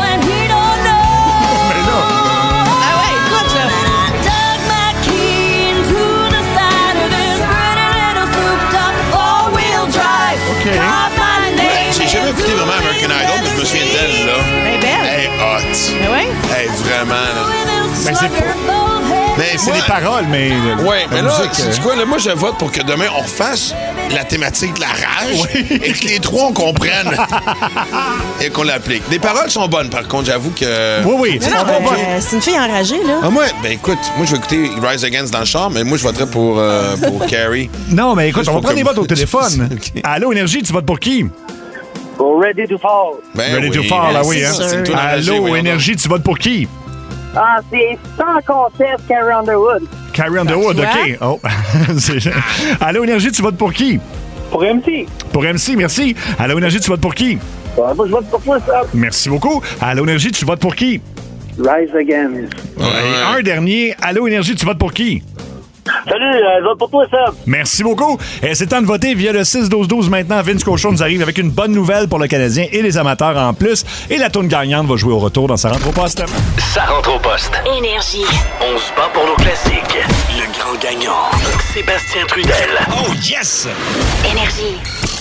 J'ai jamais écouté vraiment American Idol, mais je me souviens d'elle, là. Elle est belle. Elle est hot. Ouais. Elle est vraiment, là. Ben, c'est Mais c'est les paroles, mais... Ouais, mais là, musique, c'est quoi, là? Moi, je vote pour que demain, on refasse la thématique de la rage et que les trois, on comprenne et qu'on l'applique. Les paroles sont bonnes, par contre, j'avoue que... Oui, c'est une fille enragée, là. Ah, moi, ben écoute, moi, je vais écouter Rise Against dans le char, mais moi, je voterais pour Carrie. Non, mais écoute, Juste on va pour prendre des comme- votes au téléphone. OK. Allô, Énergie, tu votes pour qui? Ready to Fall. Ben Ready to oui, Fall, là, c'est oui, hein? sûr. C'est une toune enragée, Allô, voyons Énergie, tu votes pour qui? Ah, c'est sans conteste Carrie Underwood. Carrie Underwood, Tu vois? OK. Oh. Allô, Énergie, tu votes pour qui? Pour MC. Pour MC, merci. Allô, Énergie, tu votes pour qui? Moi, je vote pour toi, ça. Merci beaucoup. Allô, Énergie, tu votes pour qui? Rise Again. Et un dernier. Allô, Énergie, tu votes pour qui? Salut, je vote pour toi, Seb. Merci beaucoup. Et c'est temps de voter via le 6-12-12 maintenant. Vince Cochon nous arrive avec une bonne nouvelle pour le Canadien et les amateurs en plus. Et la tourne gagnante va jouer au retour dans sa rentre au poste. Ça rentre au poste. Énergie. On se bat pour nos classiques. Le grand gagnant, Sébastien Trudel. Oh yes! Énergie.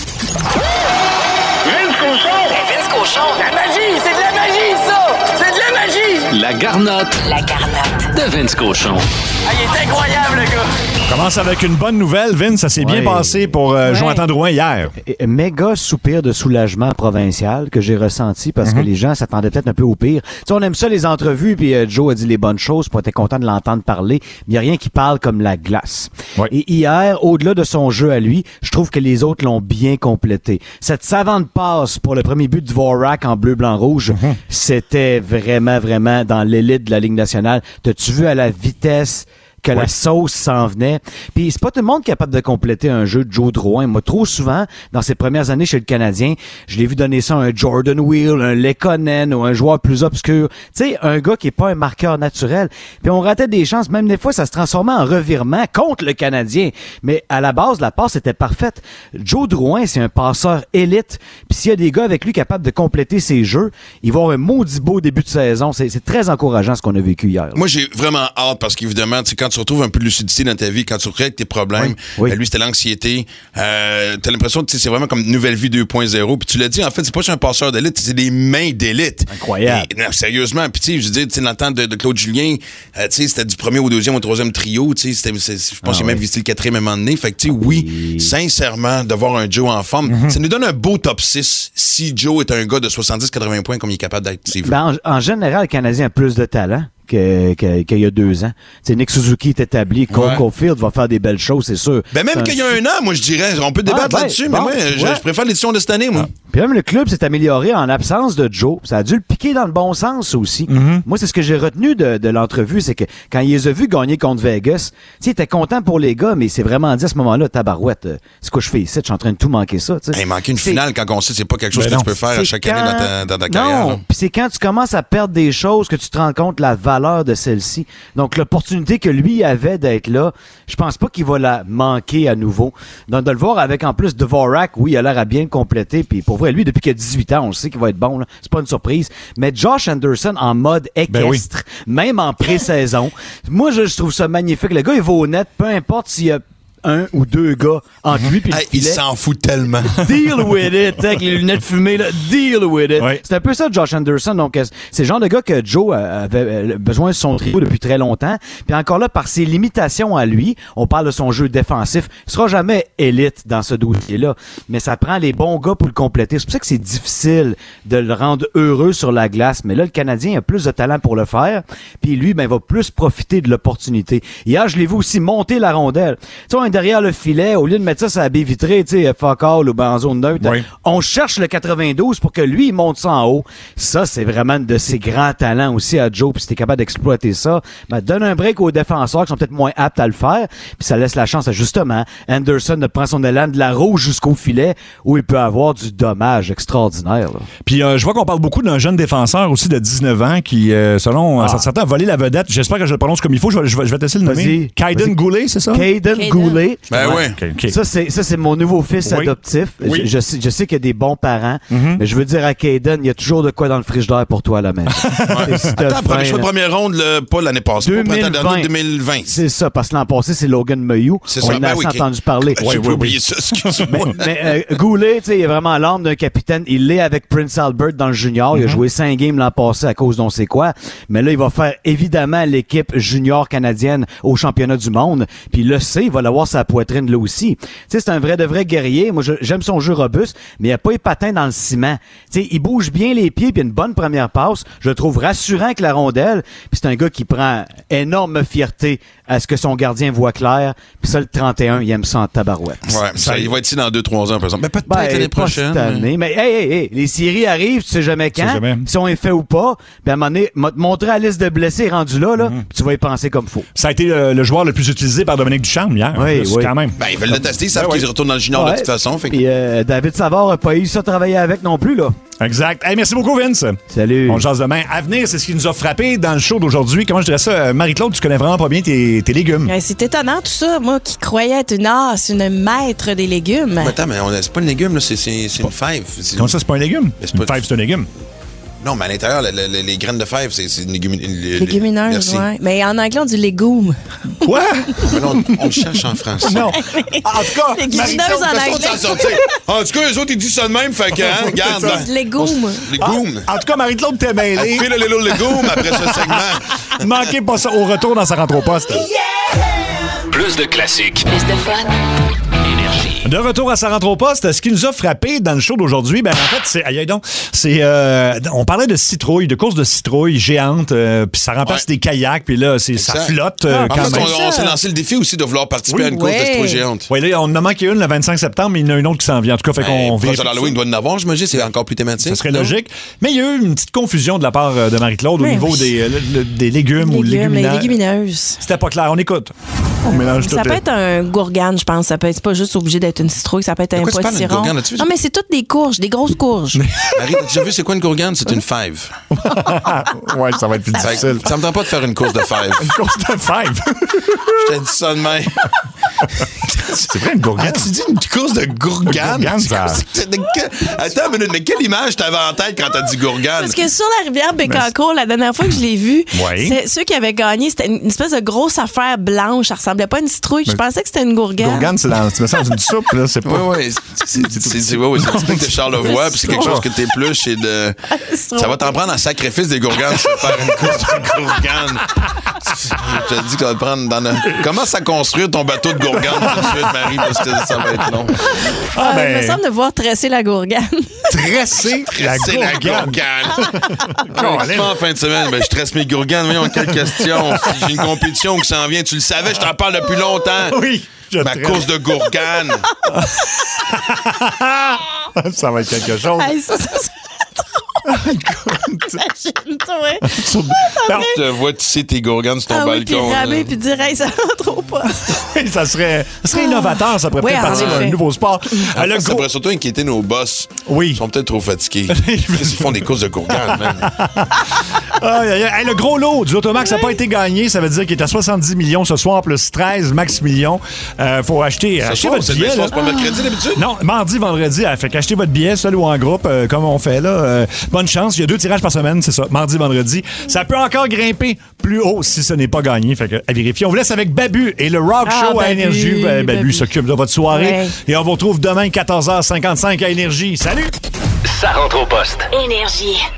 Vince Cochon! Vince Cochon. La magie! C'est de la magie, ça! C'est de la magie! La garnotte La garnotte. de Vince Cochon. Ah, il est incroyable, le gars! On commence avec une bonne nouvelle, Vince. Ça s'est bien passé pour Jonathan Drouin hier. Méga soupir de soulagement provincial que j'ai ressenti parce que les gens s'attendaient peut-être un peu au pire. Tu sais, on aime ça les entrevues, puis Joe a dit les bonnes choses, puis on était content de l'entendre parler. Mais il n'y a rien qui parle comme la glace. Et hier, au-delà de son jeu à lui, je trouve que les autres l'ont bien complété. Cette savante passe pour le premier but de Dvorak en bleu, blanc, rouge, c'était vraiment, vraiment dans l'élite de la Ligue nationale. T'as-tu vu à la vitesse que la sauce s'en venait? Puis c'est pas tout le monde capable de compléter un jeu de Joe Drouin. Moi, trop souvent, dans ses premières années chez le Canadien, je l'ai vu donner ça à un Jordan Wheel, un Lekonen ou un joueur plus obscur. Tu sais, un gars qui est pas un marqueur naturel. Puis on ratait des chances. Même des fois, ça se transformait en revirement contre le Canadien. Mais à la base, la passe était parfaite. Joe Drouin, c'est un passeur élite. Puis s'il y a des gars avec lui capables de compléter ses jeux, il va avoir un maudit beau début de saison. C'est très encourageant ce qu'on a vécu hier. Moi, j'ai vraiment hâte parce qu'évidemment, tu sais, quand tu retrouves un peu de lucidité dans ta vie, quand tu règles tes problèmes, lui, c'était l'anxiété. T'as l'impression que c'est vraiment comme une nouvelle vie 2.0. Puis tu l'as dit, en fait, c'est pas juste un passeur d'élite, c'est des mains d'élite. Incroyable. Et, non, sérieusement. Puis tu sais, je veux dire, tu sais, dans le temps de Claude Julien, tu sais, c'était du premier au deuxième au troisième trio. Tu sais, je pense qu'il a même visité le quatrième à un moment donné. Fait que tu sais, oui, sincèrement, de voir un Joe en forme, ça nous donne un beau top 6 si Joe est un gars de 70-80 points comme il est capable d'être. En général, le Canadien a plus de talent qu'il y a 2 ans. T'sais, Nick Suzuki est établi, Cole Caulfield va faire des belles choses, c'est sûr. Ben même qu'il y a un an, moi je dirais, on peut débattre là-dessus, mais moi je préfère l'édition de cette année, moi. Puis même le club s'est amélioré en l'absence de Joe. Ça a dû le piquer dans le bon sens aussi. Moi, c'est ce que j'ai retenu de l'entrevue, c'est que quand il les a vus gagner contre Vegas, il était content pour les gars, mais il s'est vraiment dit à ce moment-là, tabarouette, c'est quoi je fais ici? Je suis en train de tout manquer ça. Hey, manquer une finale quand on sait c'est pas quelque chose que tu peux faire à chaque année dans ta carrière. Non, puis c'est quand tu commences à perdre des choses que tu te rends compte la valeur valeur de celle-ci. Donc, l'opportunité que lui avait d'être là, je pense pas qu'il va la manquer à nouveau. Donc, de le voir avec, en plus, Dvorak, oui, il a l'air à bien le compléter. Puis, pour vrai, lui, depuis qu'il a 18 ans, on le sait qu'il va être bon, là. C'est pas une surprise. Mais Josh Anderson en mode équestre, même en pré-saison, moi, je trouve ça magnifique. Le gars, il va au net, peu importe s'il y a un ou deux gars entre lui puis le filet. Il s'en fout tellement. Deal with it, avec les lunettes fumées, là. Deal with it. C'est un peu ça, Josh Anderson. Donc, c'est le genre de gars que Joe avait besoin de son trio depuis très longtemps. Puis encore là, par ses limitations à lui, on parle de son jeu défensif, il sera jamais élite dans ce dossier-là. Mais ça prend les bons gars pour le compléter. C'est pour ça que c'est difficile de le rendre heureux sur la glace. Mais là, le Canadien a plus de talent pour le faire. Puis lui, ben, va plus profiter de l'opportunité. Hier, je l'ai vu aussi monter la rondelle. Tu sais, derrière le filet, au lieu de mettre ça sur la baie vitrée, tu sais, fuck all ou ben en zone neutre, on cherche le 92 pour que lui, il monte ça en haut. Ça, c'est vraiment de ses grands talents aussi à Joe, puis si t'es capable d'exploiter ça, ben, donne un break aux défenseurs qui sont peut-être moins aptes à le faire, puis ça laisse la chance à, justement, Anderson de prendre son élan de la rouge jusqu'au filet, où il peut avoir du dommage extraordinaire. Là. Puis je vois qu'on parle beaucoup d'un jeune défenseur aussi de 19 ans qui, selon certains, a volé la vedette. J'espère que je le prononce comme il faut. Je vais t'essayer de le nommer. Kaiden Goulet, c'est ça? Kaiden Goulet. Ben oui. Okay. Ça, c'est mon nouveau fils adoptif. Oui. Je sais qu'il y a des bons parents, mais je veux dire à Kaiden, il y a toujours de quoi dans le frigidaire pour toi à la maison. Attends, choix de première ronde, pas l'année passée, 2020. C'est ça, parce que l'an passé, c'est Logan Mayou. C'est on ça, en a entendu parler. J'ai oublié ça, excuse-moi. Mais Goulet, il est vraiment l'âme d'un capitaine. Il l'est avec Prince Albert dans le junior. Il a joué 5 games l'an passé à cause d'on sait quoi. Mais là, il va faire évidemment l'équipe junior canadienne au championnat du monde. Puis il le sait, il va l'avoir sa poitrine là aussi. Tu sais, c'est un vrai de vrai guerrier. Moi, j'aime son jeu robuste, mais il a pas les patins dans le ciment. Tu sais, il bouge bien les pieds puis une bonne première passe. Je le trouve rassurant avec la rondelle. Puis c'est un gars qui prend énorme fierté à ce que son gardien voit clair. Puis ça, le 31, il aime ça en tabarouette. Ouais, ça, il va être ici dans 2-3 ans, par exemple. Mais peut-être l'année prochaine. Cette année. Mais hey, les séries arrivent, tu sais jamais quand. Si on est fait ou pas. Puis à un moment donné, te montrer la liste de blessés rendus là, puis tu vas y penser comme faut. Ça a été le joueur le plus utilisé par Dominique Ducharme hier. Oui. Quand même. Ben, ils veulent le tester, ils savent qu'ils retournent dans le junior de toute façon. Fait que... Puis David Savard n'a pas eu ça travailler avec non plus, là. Exact. Hey, merci beaucoup, Vince. Salut. On jase demain. À venir, c'est ce qui nous a frappé dans le show d'aujourd'hui. Comment je dirais ça? Marie-Claude, tu connais vraiment pas bien tes légumes. C'est étonnant, tout ça. Moi qui croyais être une maître des légumes. Mais attends, mais c'est pas une légume, là, c'est une fève. Comment ça, c'est pas un légume? Une fève, c'est un légume. Non, mais à l'intérieur, les graines de fèves, c'est une légumineuse, oui. Mais en anglais, on dit légumes. Quoi? On le cherche en français. Non. En tout cas, légumineuse en anglais. En tout cas, les autres, ils disent ça de même, fait que, hein, garde. Légumes. Légumes. En tout cas, Marie-Claude, t'es mêlée. Fais le légumes après ce segment. Manquez pas ça au retour dans sa rentre au poste. Plus de classiques. Plus de fun. Énergie. De retour à sa rentre au poste, ce qui nous a frappé dans le show d'aujourd'hui, ben en fait, on parlait de citrouilles, de courses de citrouilles géantes, puis ça remplace des kayaks, puis là, ça flotte en quand fait, même. on s'est lancé le défi aussi de vouloir participer à une course de citrouilles géantes. Oui, là, on en a manqué une le 25 septembre, mais il y en a une autre qui s'en vient. En tout cas, fait qu'on vérifie. L'Halloween doit en avoir, j'imagine, c'est encore plus thématique. Ça serait logique. Mais il y a eu une petite confusion de la part de Marie-Claude au niveau des légumes ou légumineuses. C'était pas clair. On écoute. On mélange tout. Ça peut être un gourgane, je pense. Ça peut être pas juste obligé d'être une citrouille. Ça peut être un potiron. Non, mais c'est toutes des courges, des grosses courges. Marie, t'as déjà vu c'est quoi une gourgane? C'est une fève. Ouais, ça va être plus difficile. Ça me tente pas de faire une course de fève. Une course de fève? Je t'ai dit ça de même. C'est vrai, une gourgane? Tu dis une course de gourgane? Attends une minute, mais quelle image t'avais en tête quand t'as dit gourgane? Parce que sur la rivière Bécancour, la dernière fois que je l'ai vu, ceux qui avaient gagné, c'était une espèce de grosse affaire blanche. Ça ressemblait pas à une citrouille. Je pensais que c'était une gourgane. Gourgane, c'est dans une soupe, là. C'est pas... Oui, c'est typique de Charlevoix, puis c'est quelque chose que t'épluches et de... Ça va t'en prendre un sacrifice des gourganes si tu veux faire une course de gourgane. Je te dis que ça va te prendre dans le... Commence à construire ton bateau de gourgane tout de suite, Marie, parce que ça va être long. Il me semble devoir tresser la gourgane. Tresser la gourgane? En fin de semaine, je tresse mes gourganes. Voyons, quelle question. Si j'ai une compétition qui s'en vient, tu le savais, je t'en parle depuis longtemps. Oui. Ma course de gourgane. Ça va être quelque chose. Hey, ça Je te vois tisser tes gourganes sur ton balcon. Puis ramer, puis dire, hey, ça rentre au poste. ça serait innovateur, ça pourrait peut-être partir d'un nouveau sport. Ça pourrait surtout inquiéter nos boss. Oui. Ils sont peut-être trop fatigués. Ils font des courses de gourganes, man. Hey, le gros lot du Automax n'a pas été gagné. Ça veut dire qu'il est à 70 millions ce soir, plus 13 max millions. Faut acheter votre billet. C'est pas mercredi d'habitude? Non, mardi, vendredi. Fait qu'achetez votre billet seul ou en groupe, comme on fait là. Bonne chance. Il y a 2 tirages par semaine, c'est ça. Mardi, vendredi. Ça peut encore grimper plus haut si ce n'est pas gagné. Fait que à vérifier. On vous laisse avec Babu et le Rock Show à Énergie. Babu s'occupe de votre soirée. Ouais. Et on vous retrouve demain, 14h55 à Énergie. Salut! Ça rentre au poste. Énergie.